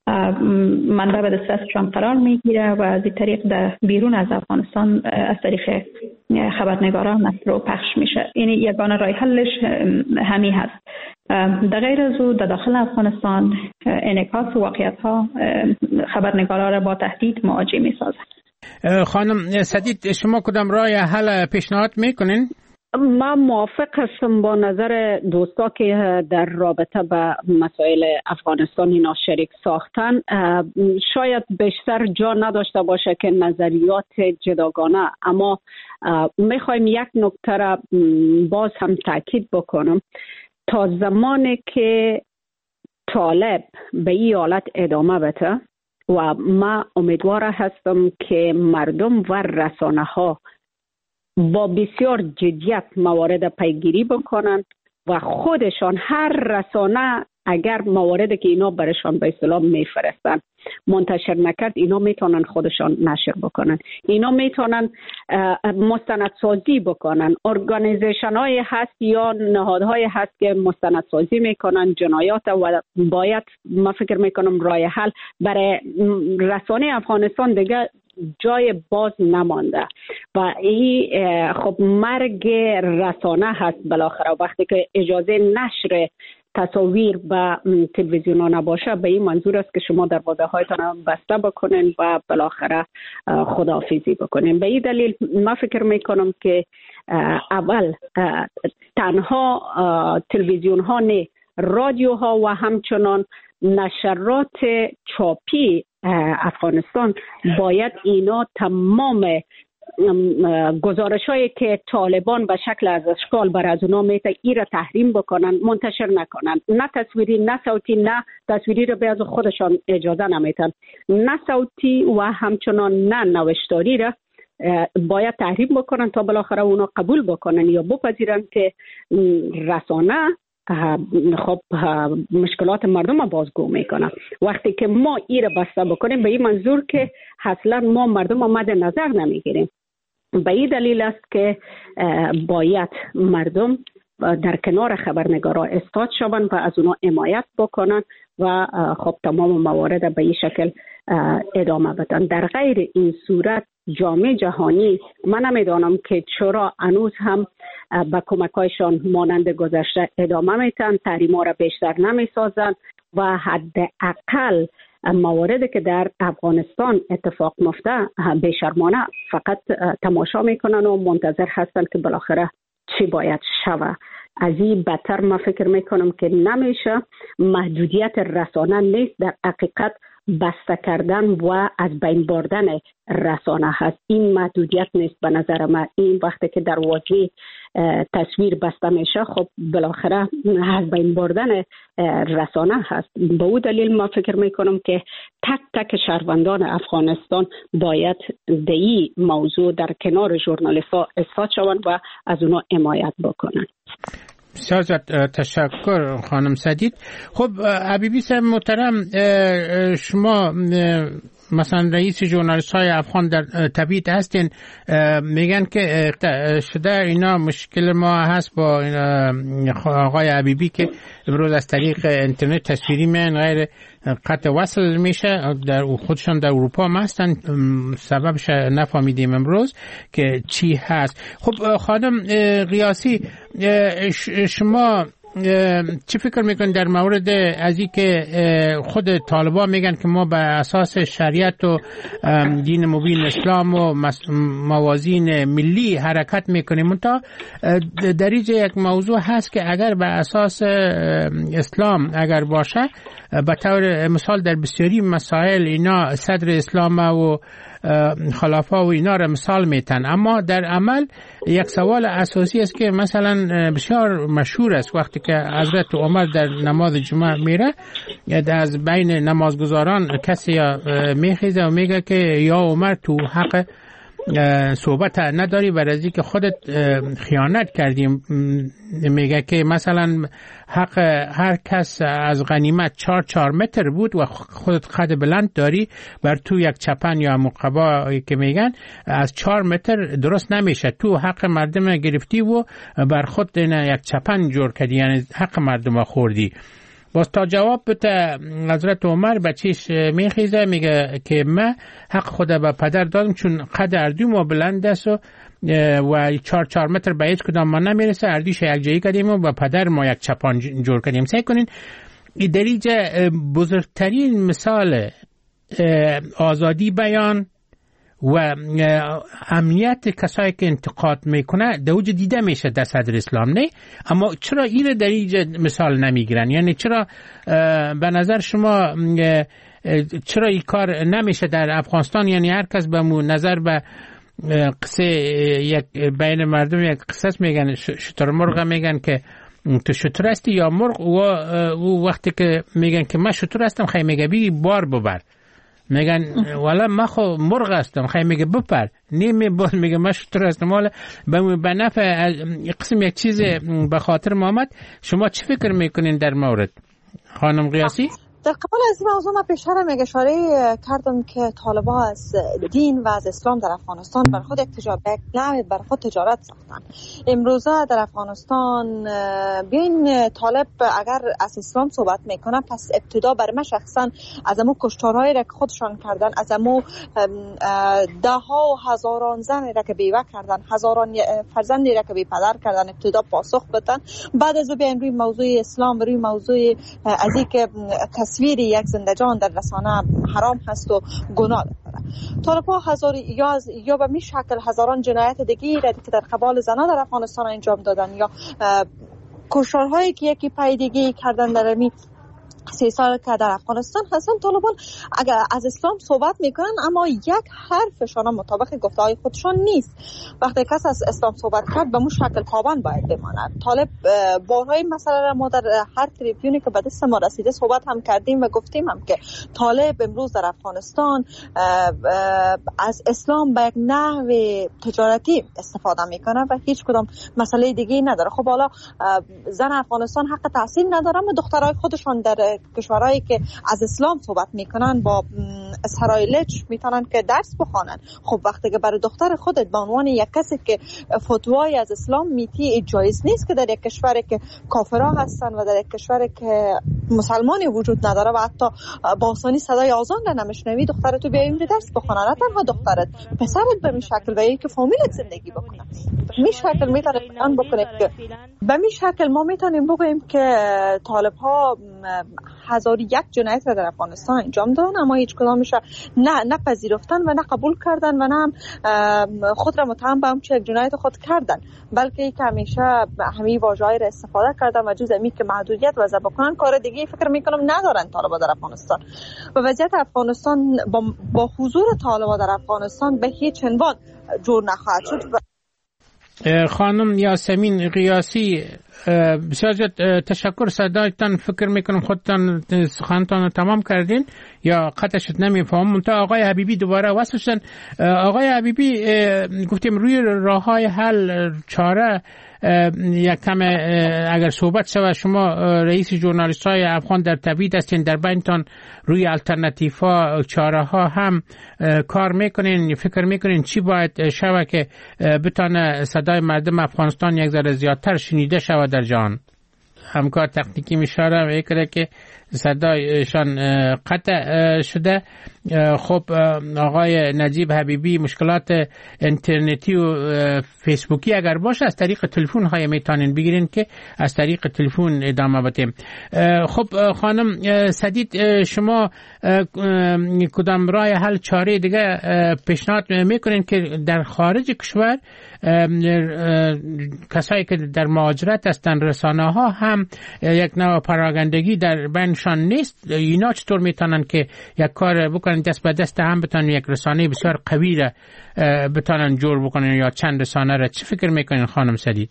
منبع به دسترسشان قرار میگیره و از این طریق در بیرون از افغانستان از طریق خبرنگارا نشر و پخش میشه. این یگانه راه حلش همین هست. در غیر از او در داخل افغانستان انعکاس واقعیت ها خبرنگارا را با تهدید مواجه میسازد. خانم سدید، شما کدام راه حل پیشنهاد میکنین؟ من موافق هستم با نظر دوستا که در رابطه با مسائل افغانستان اینا شریک ساختن. شاید بیشتر جا نداشته باشه که نظریات جداگانه، اما میخوایم یک نکته را باز هم تاکید بکنم. تا زمانی که طالب به این حالت ادامه بده و ما امیدوار هستم که مردم و رسانه ها با بسیار جدیت موارد پیگیری بکنن و خودشان هر رسانه اگر مواردی که اینا برشان به اصطلاح میفرستن منتشر نکرد، اینا میتونن خودشان نشر بکنن، اینا میتونن مستندسازی بکنن. ارگانیزیشن های هست یا نهادهای هست که مستندسازی میکنن جنایات و باید ما فکر میکنم راه حل برای رسانه افغانستان دیگه جای باز نمانده و این خب مرگ رسانه هست بالاخره. وقتی که اجازه نشر تصاویر و تلویزیون ها نباشه، به این منظور است که شما دروازه هایتان بسته بکنین و بالاخره خداحافظی بکنین. به این دلیل من فکر میکنم که اول تنها تلویزیون ها نه، رادیو ها و همچنان نشرات چاپی افغانستان باید اینا تمام گزارش هایی که طالبان به شکل از اشکال بر از اونا میته ای را تحریم بکنن، منتشر نکنن. نه تصویری نه صوتی، نه تصویری را به از خودشان اجازه نمیتن، نه صوتی و همچنان نه نوشتاری را باید تحریم بکنن تا بالاخره اونا قبول بکنن یا بپذیرن که رسانه خب مشکلات مردم بازگو میکنه. وقتی که ما ای را بسته بکنیم به این منظور که اصلا ما مردم مد نظر نمیگیریم. به این دلیل است که باید مردم در کنار خبرنگارا استاد شوند و از اونا حمایت بکنن و خب تمام موارد به این شکل ادامه بدن. در غیر این صورت جامعه جهانی من نمیدانم که چرا هنوز هم با کمکایشان مانند گذشته ادامه میتن، تحریما را بیشتر نمیسازن و حداقل مواردی که در افغانستان اتفاق میفته بیشرمانه فقط تماشا میکنن و منتظر هستن که بالاخره چی باید شوه. از این بدتر ما فکر میکنم که نمیشه. محدودیت رسانه نیست، در حقیقت بسته کردن و از بین بردن رسانه هست. این محدودیت نیست به نظر من. این وقتی که در واقع تصویر بسته میشه خب بالاخره از بین بردن رسانه هست. به اون دلیل ما فکر میکنم که تک تک شهروندان افغانستان باید در این موضوع در کنار ژورنالیست‌ها ایستاد شوند و از اونا حمایت بکنن. بسیار تشکر خانم سدید. خب حبیبی صاحب محترم، شما مثلا رئیس ژورنالیست های افغان در تبعید هستین، میگن که شده اینا مشکل ما هست با آقای حبیبی که امروز از طریق اینترنت تصویری میان غیر قطع وصل میشه، در خودشان در اروپا هم هستن، سببش نفهمیدیم امروز که چی هست. خب خانم قیاسی، شما چی فکر میکنید در مورد از این که خود طالبان میگن که ما به اساس شریعت و دین مبین اسلام و موازین ملی حرکت میکنیم؟ منتها در اینجا یک موضوع هست که اگر به اساس اسلام اگر باشه، به طور مثال در بسیاری مسائل اینا صدر اسلام و خلافه و اینا را مثال میتن، اما در عمل یک سوال اساسی است که مثلا بسیار مشهور است وقتی که حضرت عمر در نماز جمعه میره، از بین نمازگزاران کسی میخیزه و میگه که یا عمر تو حق صحبت نداری برای از که خودت خیانت کردیم. میگه که مثلا حق هر کس از غنیمت چهار چهار متر بود و خودت قد بلند داری، بر تو یک چپن یا مقبا که میگن از چهار متر درست نمیشه، تو حق مردم گرفتی و بر خود یک چپن جور کردی، یعنی حق مردم خوردی. باز تا جواب بده حضرت عمر بچیش میخیزه میگه که من حق خدا به پدر دادم چون قد اردوی ما بلند است و و چهار چهار متر به هیچ کدام ما نمیرسه، اردیش یک جایی کردیم و به پدر ما یک چپان جور کردیم. سعی کنین این در اینجا بزرگترین مثال آزادی بیان و امنیت کسایی که انتقاد میکنه دوج دیده میشه در صدر اسلام، نه؟ اما چرا این در اینجا مثال نمیگیرن؟ یعنی چرا به نظر شما چرا این کار نمیشه در افغانستان؟ یعنی هر کس به نظر به قصه یک بین مردم یک قصه میگن، شتر مرغ میگن که تو شتر هستی یا مرغ، و او وقتی که میگن که من شتر هستم خیلی میگه بی بار ببر، میگن والا من خو مرغ هستم، خیلی میگه بپر، نیمی باز میگه من شتر هستم. حالا به نفع قسم یک چیز به خاطر محمد، شما چی فکر میکنین در مورد خانم قیاسی؟ در قبال از این موضوع من پیشتر هم اشاره کردم که طالبان از دین و از اسلام در افغانستان بر خود یک تجارت بر خود تجارت ساختن. امروزه در افغانستان بین طالب اگر از اسلام صحبت میکنن، پس ابتدا بر من شخصا از امو کشتارهایی را که خودشان کردن، از امو ده ها و هزاران زن را که بیوه کردن، هزاران فرزندی را که بی پدر کردن، ابتدا پاسخ بدن. بعد از بیان روی موضوع اسلام و روی موضوع از این که تصویر یک زنده جان در رسانه حرام هست و گناه داره. طالبان هزار یا یا به می شکل هزاران جنایت دیگه را که در قبال زنان در افغانستان انجام دادن، یا کشتارهایی که یکی پیدگی کردن در می سی سال که در افغانستان هستن. طالبان اگر از اسلام صحبت میکنن اما یک حرفشان مطابق گفته‌های خودشان نیست. وقتی کس از اسلام صحبت کرد به مو شکل پابند باید بماند. طالب بارهای مسئله را ما در هر تریبیونی که به دست ما رسیده صحبت هم کردیم و گفتیم هم که طالب امروز در افغانستان از اسلام به یک نحو تجارتی استفاده میکنه و هیچ کدام مسئله دیگه نداره. خب حالا زن افغانستان حق تحصیل نداره، اما دخترای خودشان در کشورهایی که از اسلام صحبت میکنن با اظهارای لچ میتونن که درس بخوانن. خب وقتی که برای دختر خودت به عنوان یک کسی که فتوای از اسلام میتی جایز نیست که در یک کشوری که کافرها هستن و در یک کشوری که مسلمانی وجود نداره و حتی با آسانی صدای آذان را نمیشنوی، دخترت تو بیایم درس بخونه، نه تنها دخترت، پسرت به می شکل و یک فامیلت زندگی بکنه. به می شکل میتونه بیان بکنه که به می شکل ما میتونیم بگوییم که طالب ها هزار یک جنایت را در افغانستان انجام دادن، اما هیچ کدامش نه نه پذیرفتن و نه قبول کردن و نه خود را متهم به همچه یک جنایت خود کردن، بلکه یک همیشه همین واژه‌ای را استفاده کردن و جز امی که محدودیت وضع بکنن کار دیگه فکر میکنم ندارن طالبان در افغانستان. و وضعیت افغانستان با, با حضور طالبان در افغانستان به هیچ عنوان جور نخواهد شد. خانم یاسمین قیاسی، بسیار زیاد تشکر. صدایتان فکر میکنم خودتان سخنتان تمام کردین یا قطع شد نمیفهم. منتها آقای حبیبی دوباره وصل شدن. آقای حبیبی گفتیم روی راه های حل چاره یک کم اگر صحبت شود، شما رئیس ژورنالیست های افغان در تبعید هستین، در بینتان روی الटरनेटिव ها چاره ها هم کار میکنین، فکر میکنین چی باید شود که بتونه صدای مردم افغانستان یک ذره زیادتر شنیده شود در جهان؟ همکار تکنیکی میشاره میکنه که صدایشان قطع شده. خب آقای نجیب حبیبی، مشکلات اینترنتی و فیسبوکی اگر باشه از طریق تلفن های میتونین بگیرین که از طریق تلفن ادامه بدیم. خب خانم سدید، شما کدام راه حل چاره دیگه پیشنهاد میکنین که در خارج کشور کسایی که در مهاجرت هستن، رسانه ها هم یک نوع پراگندگی در بینشان نیست، اینا چطور میتونن که یک کار بکنن دست به دست هم بتونن یک رسانه بسیار قوی را بتونن جور بکنن یا چند رسانه را؟ چه فکر میکنین خانم سدید؟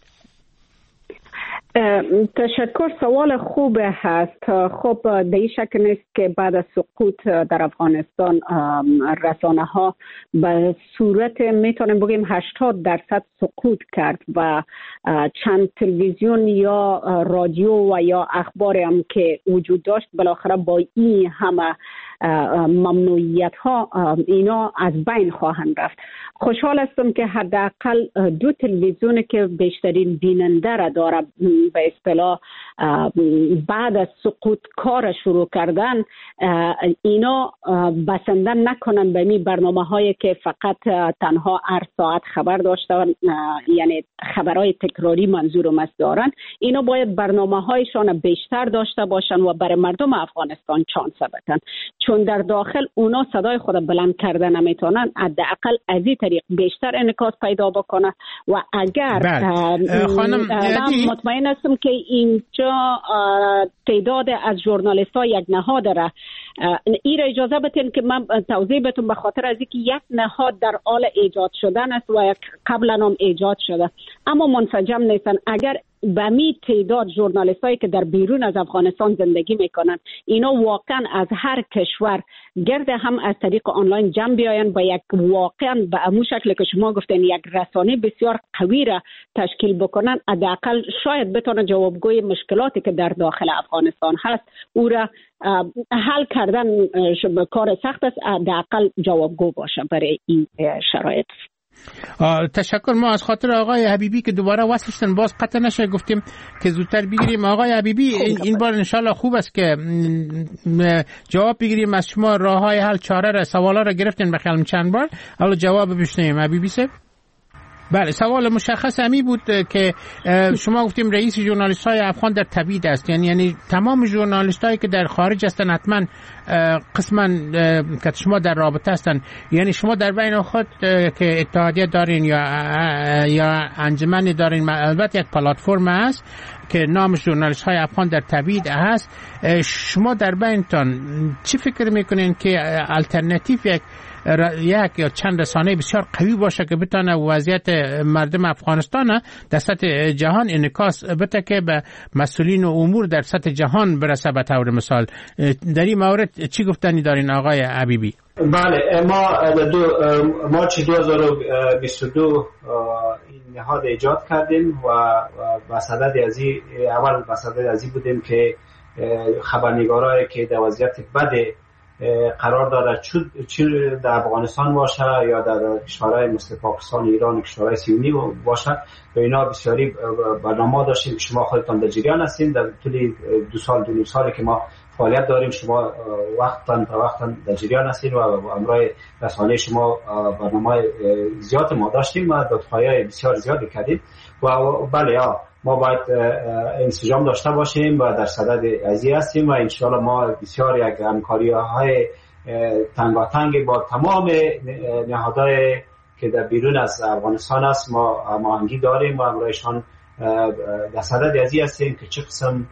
تشکر، سوال خوب هست. خب در این شک نیست که بعد از سقوط در افغانستان رسانه ها به صورت میتونیم بگیم هشتاد درصد سقوط کرد و چند تلویزیون یا رادیو و یا اخبار هم که وجود داشت بالاخره با این همه ممنوعیت ها اینا از بین خواهند رفت. خوشحال هستم که حداقل دو تلویزیون که بیشترین بیننده را داره به اصطلاح بعد از سقوط کار شروع کردن، اینا بسنده نکنن به می برنامه هایی که فقط تنها هر ساعت خبر داشتن، یعنی خبرهای تکراری منظورم است دارن. اینا باید برنامه هایشان بیشتر داشته باشن و برای مردم افغانستان چانس بدن، چون در داخل اونا صدای خود بلند کردن نمیتونن، حداقل از این طریق بیشتر انعکاس پیدا بکنه. و اگر خانم مطمئن هستم که اینجا تعداد از ژورنالیست ها یک نهاد را این را اجازه بدین که من توضیح بدم، به خاطر از اینکه یک نهاد در حال ایجاد شدن است و قبلا هم ایجاد شده اما منسجم نیستن. اگر به می تعداد ژورنالیست هایی که در بیرون از افغانستان زندگی میکنن اینا واقعا از هر کشور گرد هم از طریق آنلاین جمع بیاین و یک واقعا به امو شکل که شما گفتین یک رسانه بسیار قوی را تشکیل بکنن، حداقل شاید بتونه جوابگوی مشکلاتی که در داخل افغانستان هست او را حل کردن کار سخت است، حداقل جوابگو باشه برای این شرایط. تشکر. ما از خاطر آقای حبیبی که دوباره وصل شدن باز قطع نشه گفتیم که زودتر بگیریم. آقای حبیبی این بار انشالله خوب است که جواب بگیریم از شما. راه های حل چاره را سوالا را گرفتین بخیالم چند بار، حالا جواب بشنویم. حبیبی صاحب بله، سوال مشخص همی بود که شما گفتیم رئیس ژورنالیست های افغان در تبعید است، یعنی یعنی تمام ژورنالیست هایی که در خارج هستن حتما قسما که شما در رابطه هستن، یعنی شما در بین خود که اتحادیه دارین یا یا انجمنی دارین، البته یک پلتفرم هست که نام ژورنالیست های افغان در تبعید هست، شما در بینتان چی فکر میکنین که الटरनेटिव یک یک یا چند رسانه بسیار قوی باشه که بتونه وضعیت مردم افغانستان در سطح جهان انعکاس بده که به مسئولین و امور در سطح جهان برسه؟ به طور مثال در این مورد چی گفتنی دارین آقای حبیبی؟ بله، ما دو مارچ دو هزار و بیست و دو این نهاد ایجاد کردیم و بصدد از این اول بصدد از این بودیم که خبرنگارایی که در وضعیت بد قرار داره چه در افغانستان باشه یا در کشورهای مثل پاکستان، ایران، کشورهای صهیونی باشه، به اینا بسیاری برنامه داشتیم که شما خودتان در جریان هستین. در طول دو سال دو سالی که ما فعالیت داریم شما وقتا تا وقتا در جریان هستین و امرای رسانه شما برنامه زیاد ما داشتیم و دادخواهی بسیار زیادی کردیم و بله یا ما باید انسجام داشته باشیم و در صدد ازی هستیم و انشاءالله ما بسیار یک همکاری های تنگاتنگ با تمام نهادهای که در بیرون از افغانستان است ما هماهنگی داریم و امرایشان در صدد ازی هستیم که چه قسم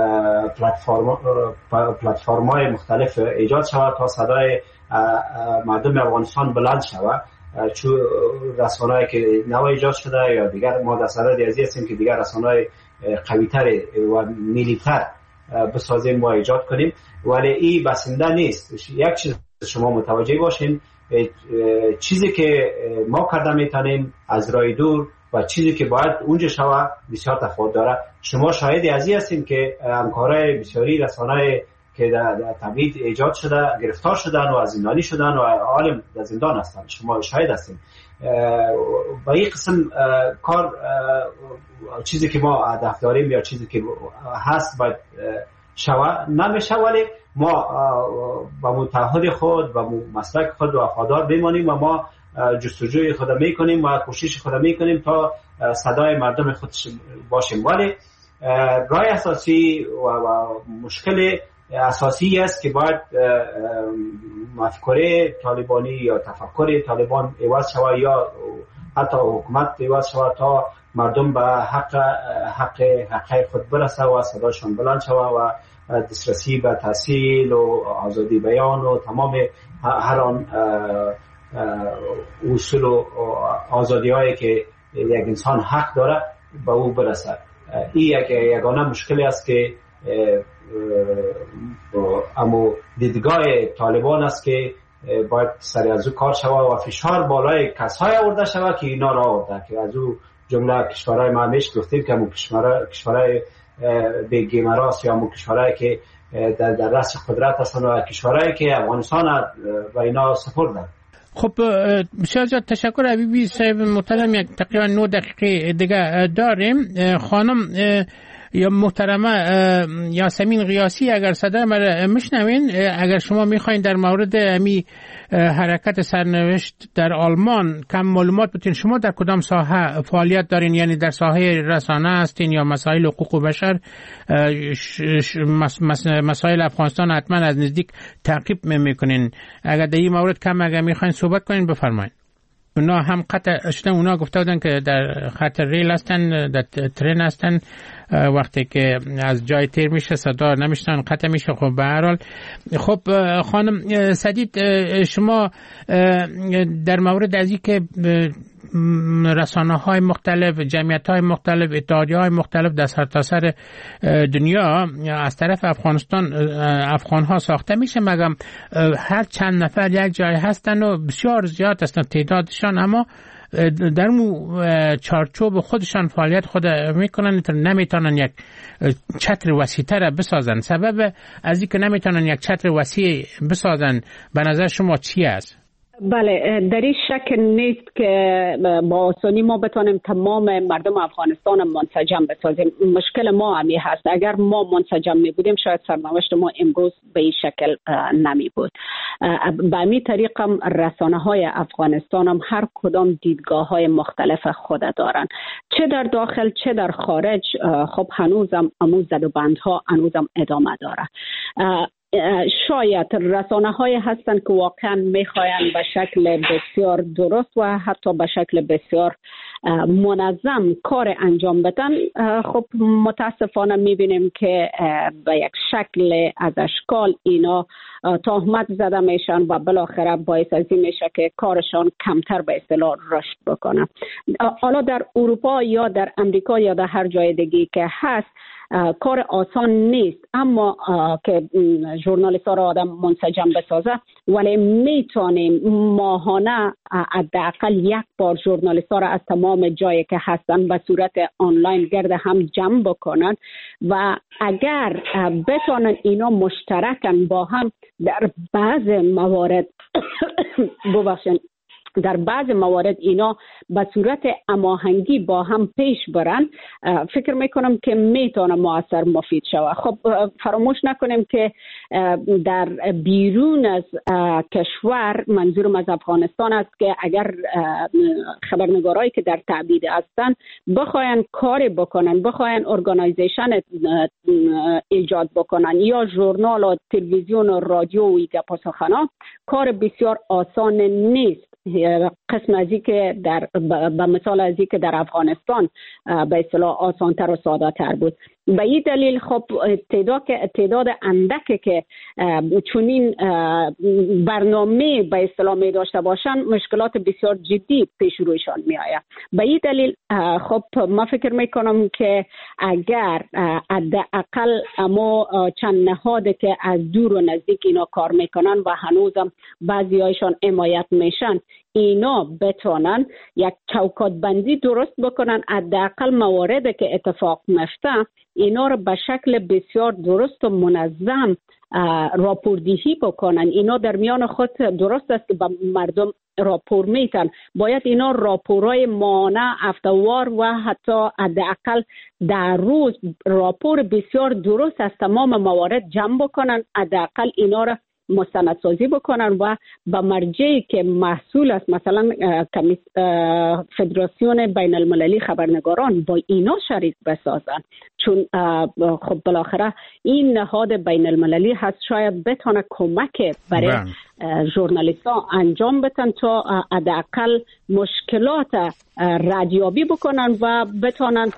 پلتفرم پلتفرم‌های مختلف ایجاد شود تا صدای مردم افغانستان بلند شود. چون رسانه‌ای که نو ایجاد شده یا دیگر ما در صدد ازی هستیم که دیگر رسانه‌های قوی‌تر و ملی‌تر بسازیم و ایجاد کنیم، ولی این بسنده نیست. یک چیز شما متوجه باشین، چیزی که ما کرده میتونیم از راه دور و چیزی که باید اونجا شود بسیار تفاوت داره. شما شاهد ازی هستین که همکارای بسیاری رسانه‌ای که در تبعید ایجاد شده گرفتار شدن و زندانی شدن و عالم در زندان هستن، شما شاهد هستین. با این قسم کار چیزی که ما هدف داریم یا چیزی که هست باید شود نمیشه، ولی ما با متحد خود و مسلک خود وفادار بمانیم و ما جستجوی خود میکنیم و کوشش خود میکنیم تا صدای مردم خود باشیم. ولی راه اساسی و, و مشکل اساسی است که باید مفکوره طالبانی یا تفکر طالبان عوض شود یا حتی حکومت عوض شود تا مردم به حق حق حق خود برسه و صداشون بلند شود و دسترسی به تحصیل و آزادی بیان و تمام هر آن اصول و آزادی هایی که یک انسان حق داره به او برسه. این یک یگانه مشکلی است که اما دیدگاه طالبان است که باید سری از او کار شود و فشار بالای کسای آورده شود که اینا را آورده، که از او جمله کشورهای ما همیش گفتیم که همون کشورهای به گیمراس یا همون کشورهایی که در در رأس قدرت هستند و کشورهایی که افغانستان و اینا سپردن. خب بسیار زیاد تشکر حبیبی صاحب محترم. یک تقریبا نه دقیقه دیگه داریم. خانم یا محترمه یاسمین قیاسی، اگر صدای من میشنوین، اگر شما میخواین در مورد امی حرکت سرنوشت در آلمان کم معلومات بتین، شما در کدام ساحه فعالیت دارین؟ یعنی در ساحه رسانه هستین یا مسائل حقوق بشر؟ مسائل افغانستان حتما از نزدیک تعقیب میکنین. اگر در این مورد کم اگر میخواین صحبت کنین بفرمایید. اونا هم قطع شدن، اونا گفته بودن که در خط ریل هستن، در ترن هستن، وقتی که از جای تیر میشه صدا نمیشتن، قطع میشه. خب به هر حال خب خانم سدید، شما در مورد از این که رسانه های مختلف، جمعیت های مختلف، اتحادیه های مختلف در سرتاسر دنیا از طرف افغانستان افغان ها ساخته میشه، مگم هر چند نفر یک جای هستن و بسیار زیاد هستن تعدادشان، اما در مو چارچوب خودشان فعالیت خود میکنن، نمیتونن یک چتر وسیع‌تر بسازن. سبب از اینکه نمیتونن یک چتر وسیع بسازن به نظر شما چی است؟ بله، در این شک نیست که با آسانی ما بتانیم تمام مردم افغانستان منسجم بسازیم. مشکل ما همی هست. اگر ما منسجم می بودیم شاید سرنوشت ما امروز به این شکل نمی بود. به همین طریق هم رسانه های افغانستان هم هر کدام دیدگاه های مختلف خود دارن، چه در داخل چه در خارج. خب هنوزم امو زد و بندها هنوزم ادامه داره. شاید رسانه های هستن که واقعا میخواین به شکل بسیار درست و حتی به شکل بسیار منظم کار انجام بدن. خب متاسفانه میبینیم که به یک شکل از اشکال اینا تهمت زده میشن و بالاخره باعث از این میشه که کارشان کمتر به اصطلاح رشد بکنه. حالا در اروپا یا در امریکا یا در هر جای دیگه که هست کار آسان نیست، اما که ژورنالیست ها را آدم منسجم بسازه، ولی میتونیم ماهانه حداقل یک بار ژورنالیست ها را از تمام جایی که هستن به صورت آنلاین گرد هم جمع بکنن و اگر بتونن اینا مشترکن با هم در بعض موارد ببخشید در بعض موارد اینا به صورت هماهنگی با هم پیش برن، فکر میکنم که میتونه مؤثر مفید شود. خب فراموش نکنیم که در بیرون از کشور، منظورم از افغانستان است، که اگر خبرنگارایی که در تعبید هستن بخواین کاری بکنن، بخواین ارگانایزیشن ایجاد بکنن یا ژورنال و تلویزیون و رادیو و گپ و سخنان، کار بسیار آسان نیست. قسم ازی که در به مثال ازی که در افغانستان به اصطلاح آسانتر و ساده تر بود. به این دلیل خب تعداد تعداد اندکی که چنین برنامه به اصطلاح می داشته باشن مشکلات بسیار جدی پیش رویشان می آید. به این دلیل خب من فکر می کنم که اگر حداقل اما چند نهاد که از دور و نزدیک اینا کار میکنن و هنوزم بعضی هایشان حمایت میشن، اینا بتونن یک چوکات بندی درست بکنن، حداقل مواردی که اتفاق میفته اینا رو به شکل بسیار درست و منظم راپوردهی بکنن. اینا در میان خود درست است که به مردم راپور میتن، باید اینا راپورای مانع هفته‌وار و حتی حداقل در روز راپور بسیار درست از تمام موارد جمع بکنن، حداقل اینا را مستندسازی بکنن و به مرجعی که مسئول است، مثلا فدراسیون بین المللی خبرنگاران، با اینا شریک بسازن، چون خب بالاخره این نهاد بین المللی هست، شاید بتونه کمک برای ژورنالیست ها انجام بدن تا حداقل مشکلات ردیابی بکنن و بتونن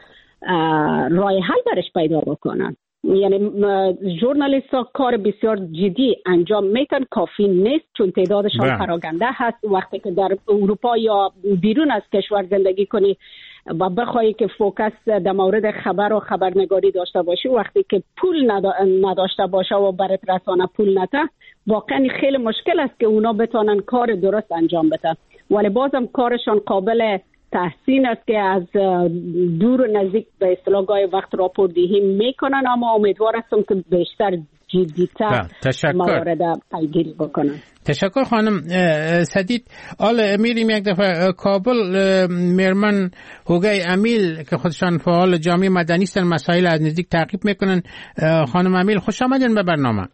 راه حل برش پیدا بکنن. یعنی ژورنالیست ها کار بسیار جدی انجام میتن، کافی نیست چون تعدادشان پراکنده هست. وقتی که در اروپا یا بیرون از کشور زندگی کنی و بخوایی که فوکس در مورد خبر و خبرنگاری داشته باشی، وقتی که پول نداشته باشه و برات رسانه پول نده، واقعا خیلی مشکل است که اونا بتونن کار درست انجام بدن. ولی بازم کارشان قابل تحسین است که از دور و نزدیک به اصطلاح گاهی وقت راپوردهی میکنن، اما امیدوار هستم که بیشتر جدی‌تر موارد پیگیری بکنن. تشکر خانم سدید. آل میریم یک دفعه کابل. میرمن هوگی امیل که خودشان فعال جامعه مدنی هستند، مسائل از نزدیک تعقیب میکنن. خانم امیل خوش آمدین به برنامه.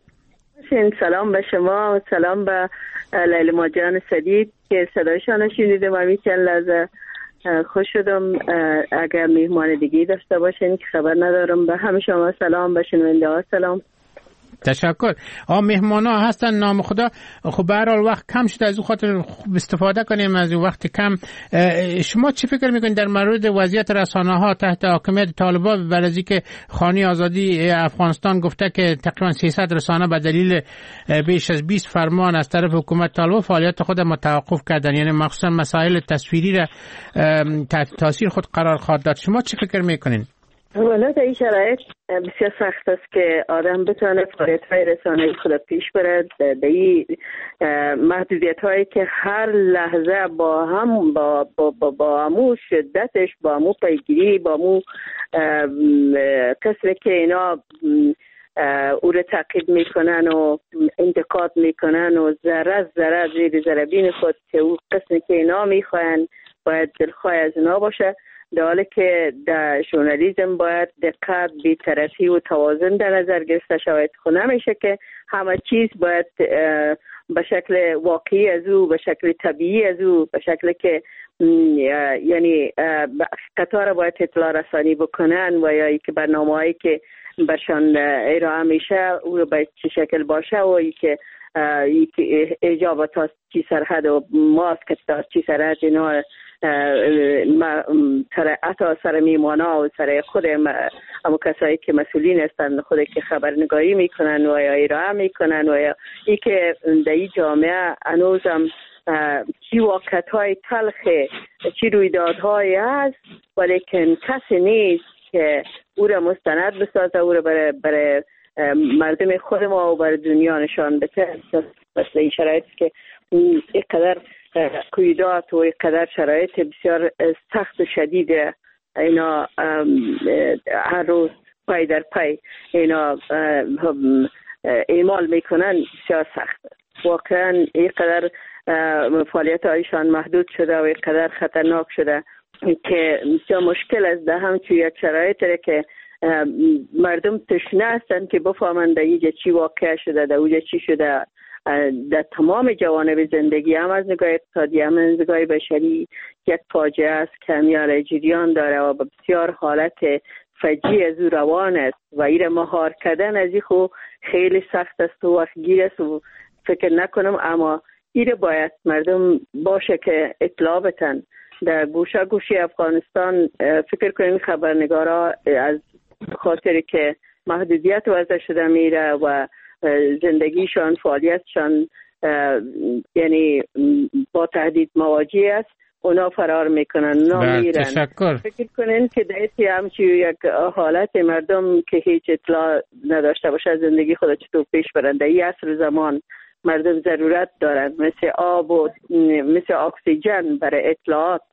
سلام به شما و سلام به لیلا جان سدید که صدایشان شنیدم و چند لحظه خوش شدم. اگر میهمان دیگه داشته باشین که خبر ندارم. به همه شما سلام، به شنونده ها سلام. تشکر. آ مهمان ها هستن نام خدا. خب به هر حال وقت کم شده، از او خاطر خوب استفاده کنیم از وقت کم. شما چی فکر میکنید در مورد وضعیت رسانه ها تحت حاکمیت طالبان؟ بعد از اینکه خانی آزادی افغانستان گفته که تقریبا سیصد رسانه به دلیل بیش از بیست فرمان از طرف حکومت طالبان فعالیت خود متوقف کردن، یعنی مخصوصا مسائل تصویری را تحت تاثیر خود قرار خواهد داد. شما چی فکر میکنین؟ والا در این شرایط بسیار سخت است که آدم بتونه فعالیت‌های رسانه‌ای خود پیش برد در این محدودیت‌هایی که هر لحظه با هم با با با, با امو شدتش، با امو پیگیری، با امو کسری که اینا او رو تعقیب میکنن و انتقاد میکنن و ذره ذره زیر ذره بین خود که او قسمی که اینا میخواین باید دلخواه از اینا باشه، در حالی که در ژورنالیسم باید دقت، بی‌طرفی و توازن در نظر گرفته شود. خب نمیشه که همه چیز باید به شکل واقعی از او، به شکل طبیعی از او، به شکل که یعنی قطار باید اطلاع رسانی بکنن و یا ای که برنامه‌هایی که برشان ارائه میشه او باید چه شکل باشه و ای که ایجاب تا چی سرحد و ماسک تا چی سرحد اینا حتی سر میمانا و سر خود اما کسایی که مسئولین هستند، خود که خبرنگاری میکنن و یا ارائه میکنن و یا ای که در این جامعه هنوزم چی واقعیت های تلخه، چی رویدادهایی هست، ولیکن کسی نیست که او را مستند بسازه، او را برای, برای مردم خود ما و برای دنیا نشان بده. بس این شرایط که اینقدر کویدات و اینقدر شرایط بسیار سخت و شدید اینا هر روز پای در پای اینا اعمال میکنن بسیار سخت. واقعا اینقدر فعالیت هایشان محدود شده و اینقدر خطرناک شده که بسیار مشکل است. در همچون یک شرایط داره که مردم تشنه هستن که بفهمند در اینجا چی واقع شده، در اونجا چی شده. در تمام جوانب زندگی، هم از نگاه اقتصادی هم از نگاه بشری، یک فاجعه است که همیاره جریان داره و بسیار حالت فجیع از او روان است و این مهار کردن از این خو خیلی سخت است و وقتگیر است و فکر نکنم، اما این باید مردم باشه که اطلاع بتن. در گوشه گوشه افغانستان فکر کنیم خبرنگارا از خاطر که محدودیت وضع شده میره و زندگیشان، فعالیتشان یعنی با تهدید مواجه است، اونا فرار میکنن، اونا میرن. تشکر. فکر کنین که دایتی همچی یک حالت مردم که هیچ اطلاع نداشته باشه زندگی خود چطور پیش برند. در این عصر زمان مردم ضرورت دارن مثل آب و مثل اکسیژن برای اطلاعات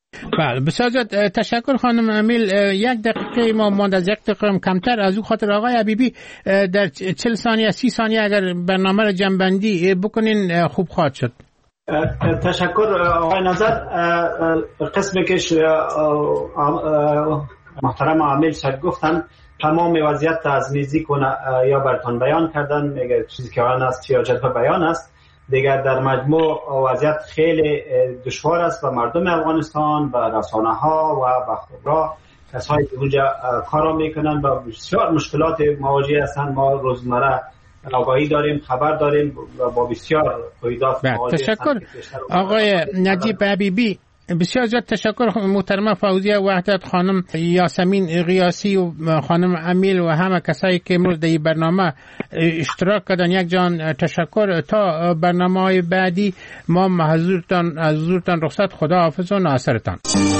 بله بسیار تشکر خانم امیل. یک دقیقه ما مانده از یک دقیقه کمتر، از او خاطر آقای حبیبی در چل ثانیه سی ثانیه اگر برنامه را جنبندی بکنین خوب خواهد شد. تشکر آقای نظر. قسمی که محترم عامل صاحب گفتن تمام وضعیت از نزدیک و یا برتان بیان کردن، میگه چیزی که آن است یا جدول بیان است. دیگر در مجموع وضعیت خیلی دشوار است و مردم افغانستان و رسانه ها و خبرها کسایی که اونجا کار میکنن و بسیار مشکلات مواجه هستند. ما روزمره آگاهی داریم، خبر داریم و با بسیار قیودات مواجه هستند. تشکر آقای نجیب حبیبی. بسیار زیاد تشکر محترمه فوزیه وحدت، خانم یاسمین قیاسی و خانم امیل و همه کسایی که امروز در این برنامه اشتراک کردن. یک جان تشکر. تا برنامه های بعدی ما حضورتان از حضورتان رخصت. خدا حافظ و ناصرتان.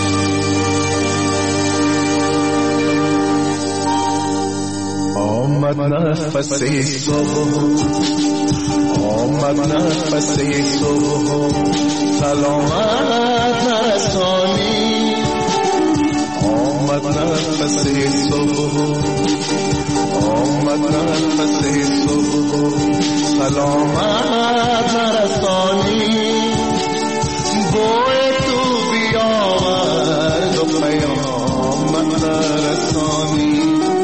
آمد نفس صبح، آمد نفس صبح، سلامت نرسانی. آمد نفس صبح، آمد نفس صبح، سلامت نرسانی. بوی تو بیاورد و پیام نرسانی.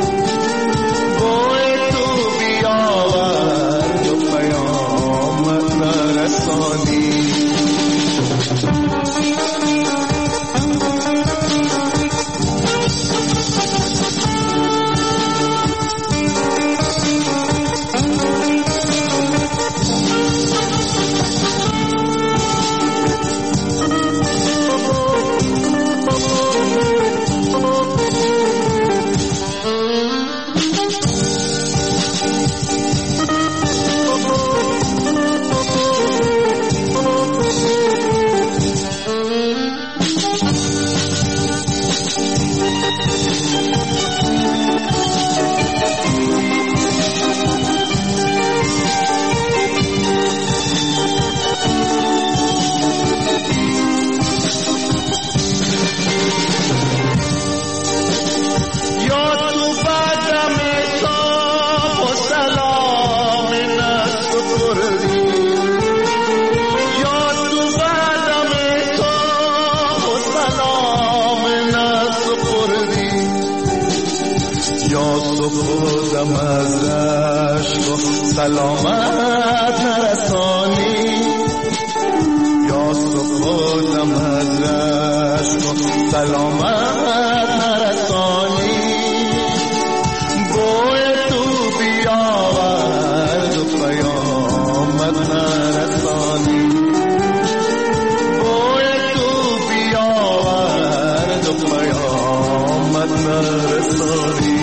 سلامت نرسانی. یا سپردم از رشک و سلامت نرسانی. بوی تو بیاورد و پیامت نرسانی. بوی تو بیاورد و پیامت نرسانی.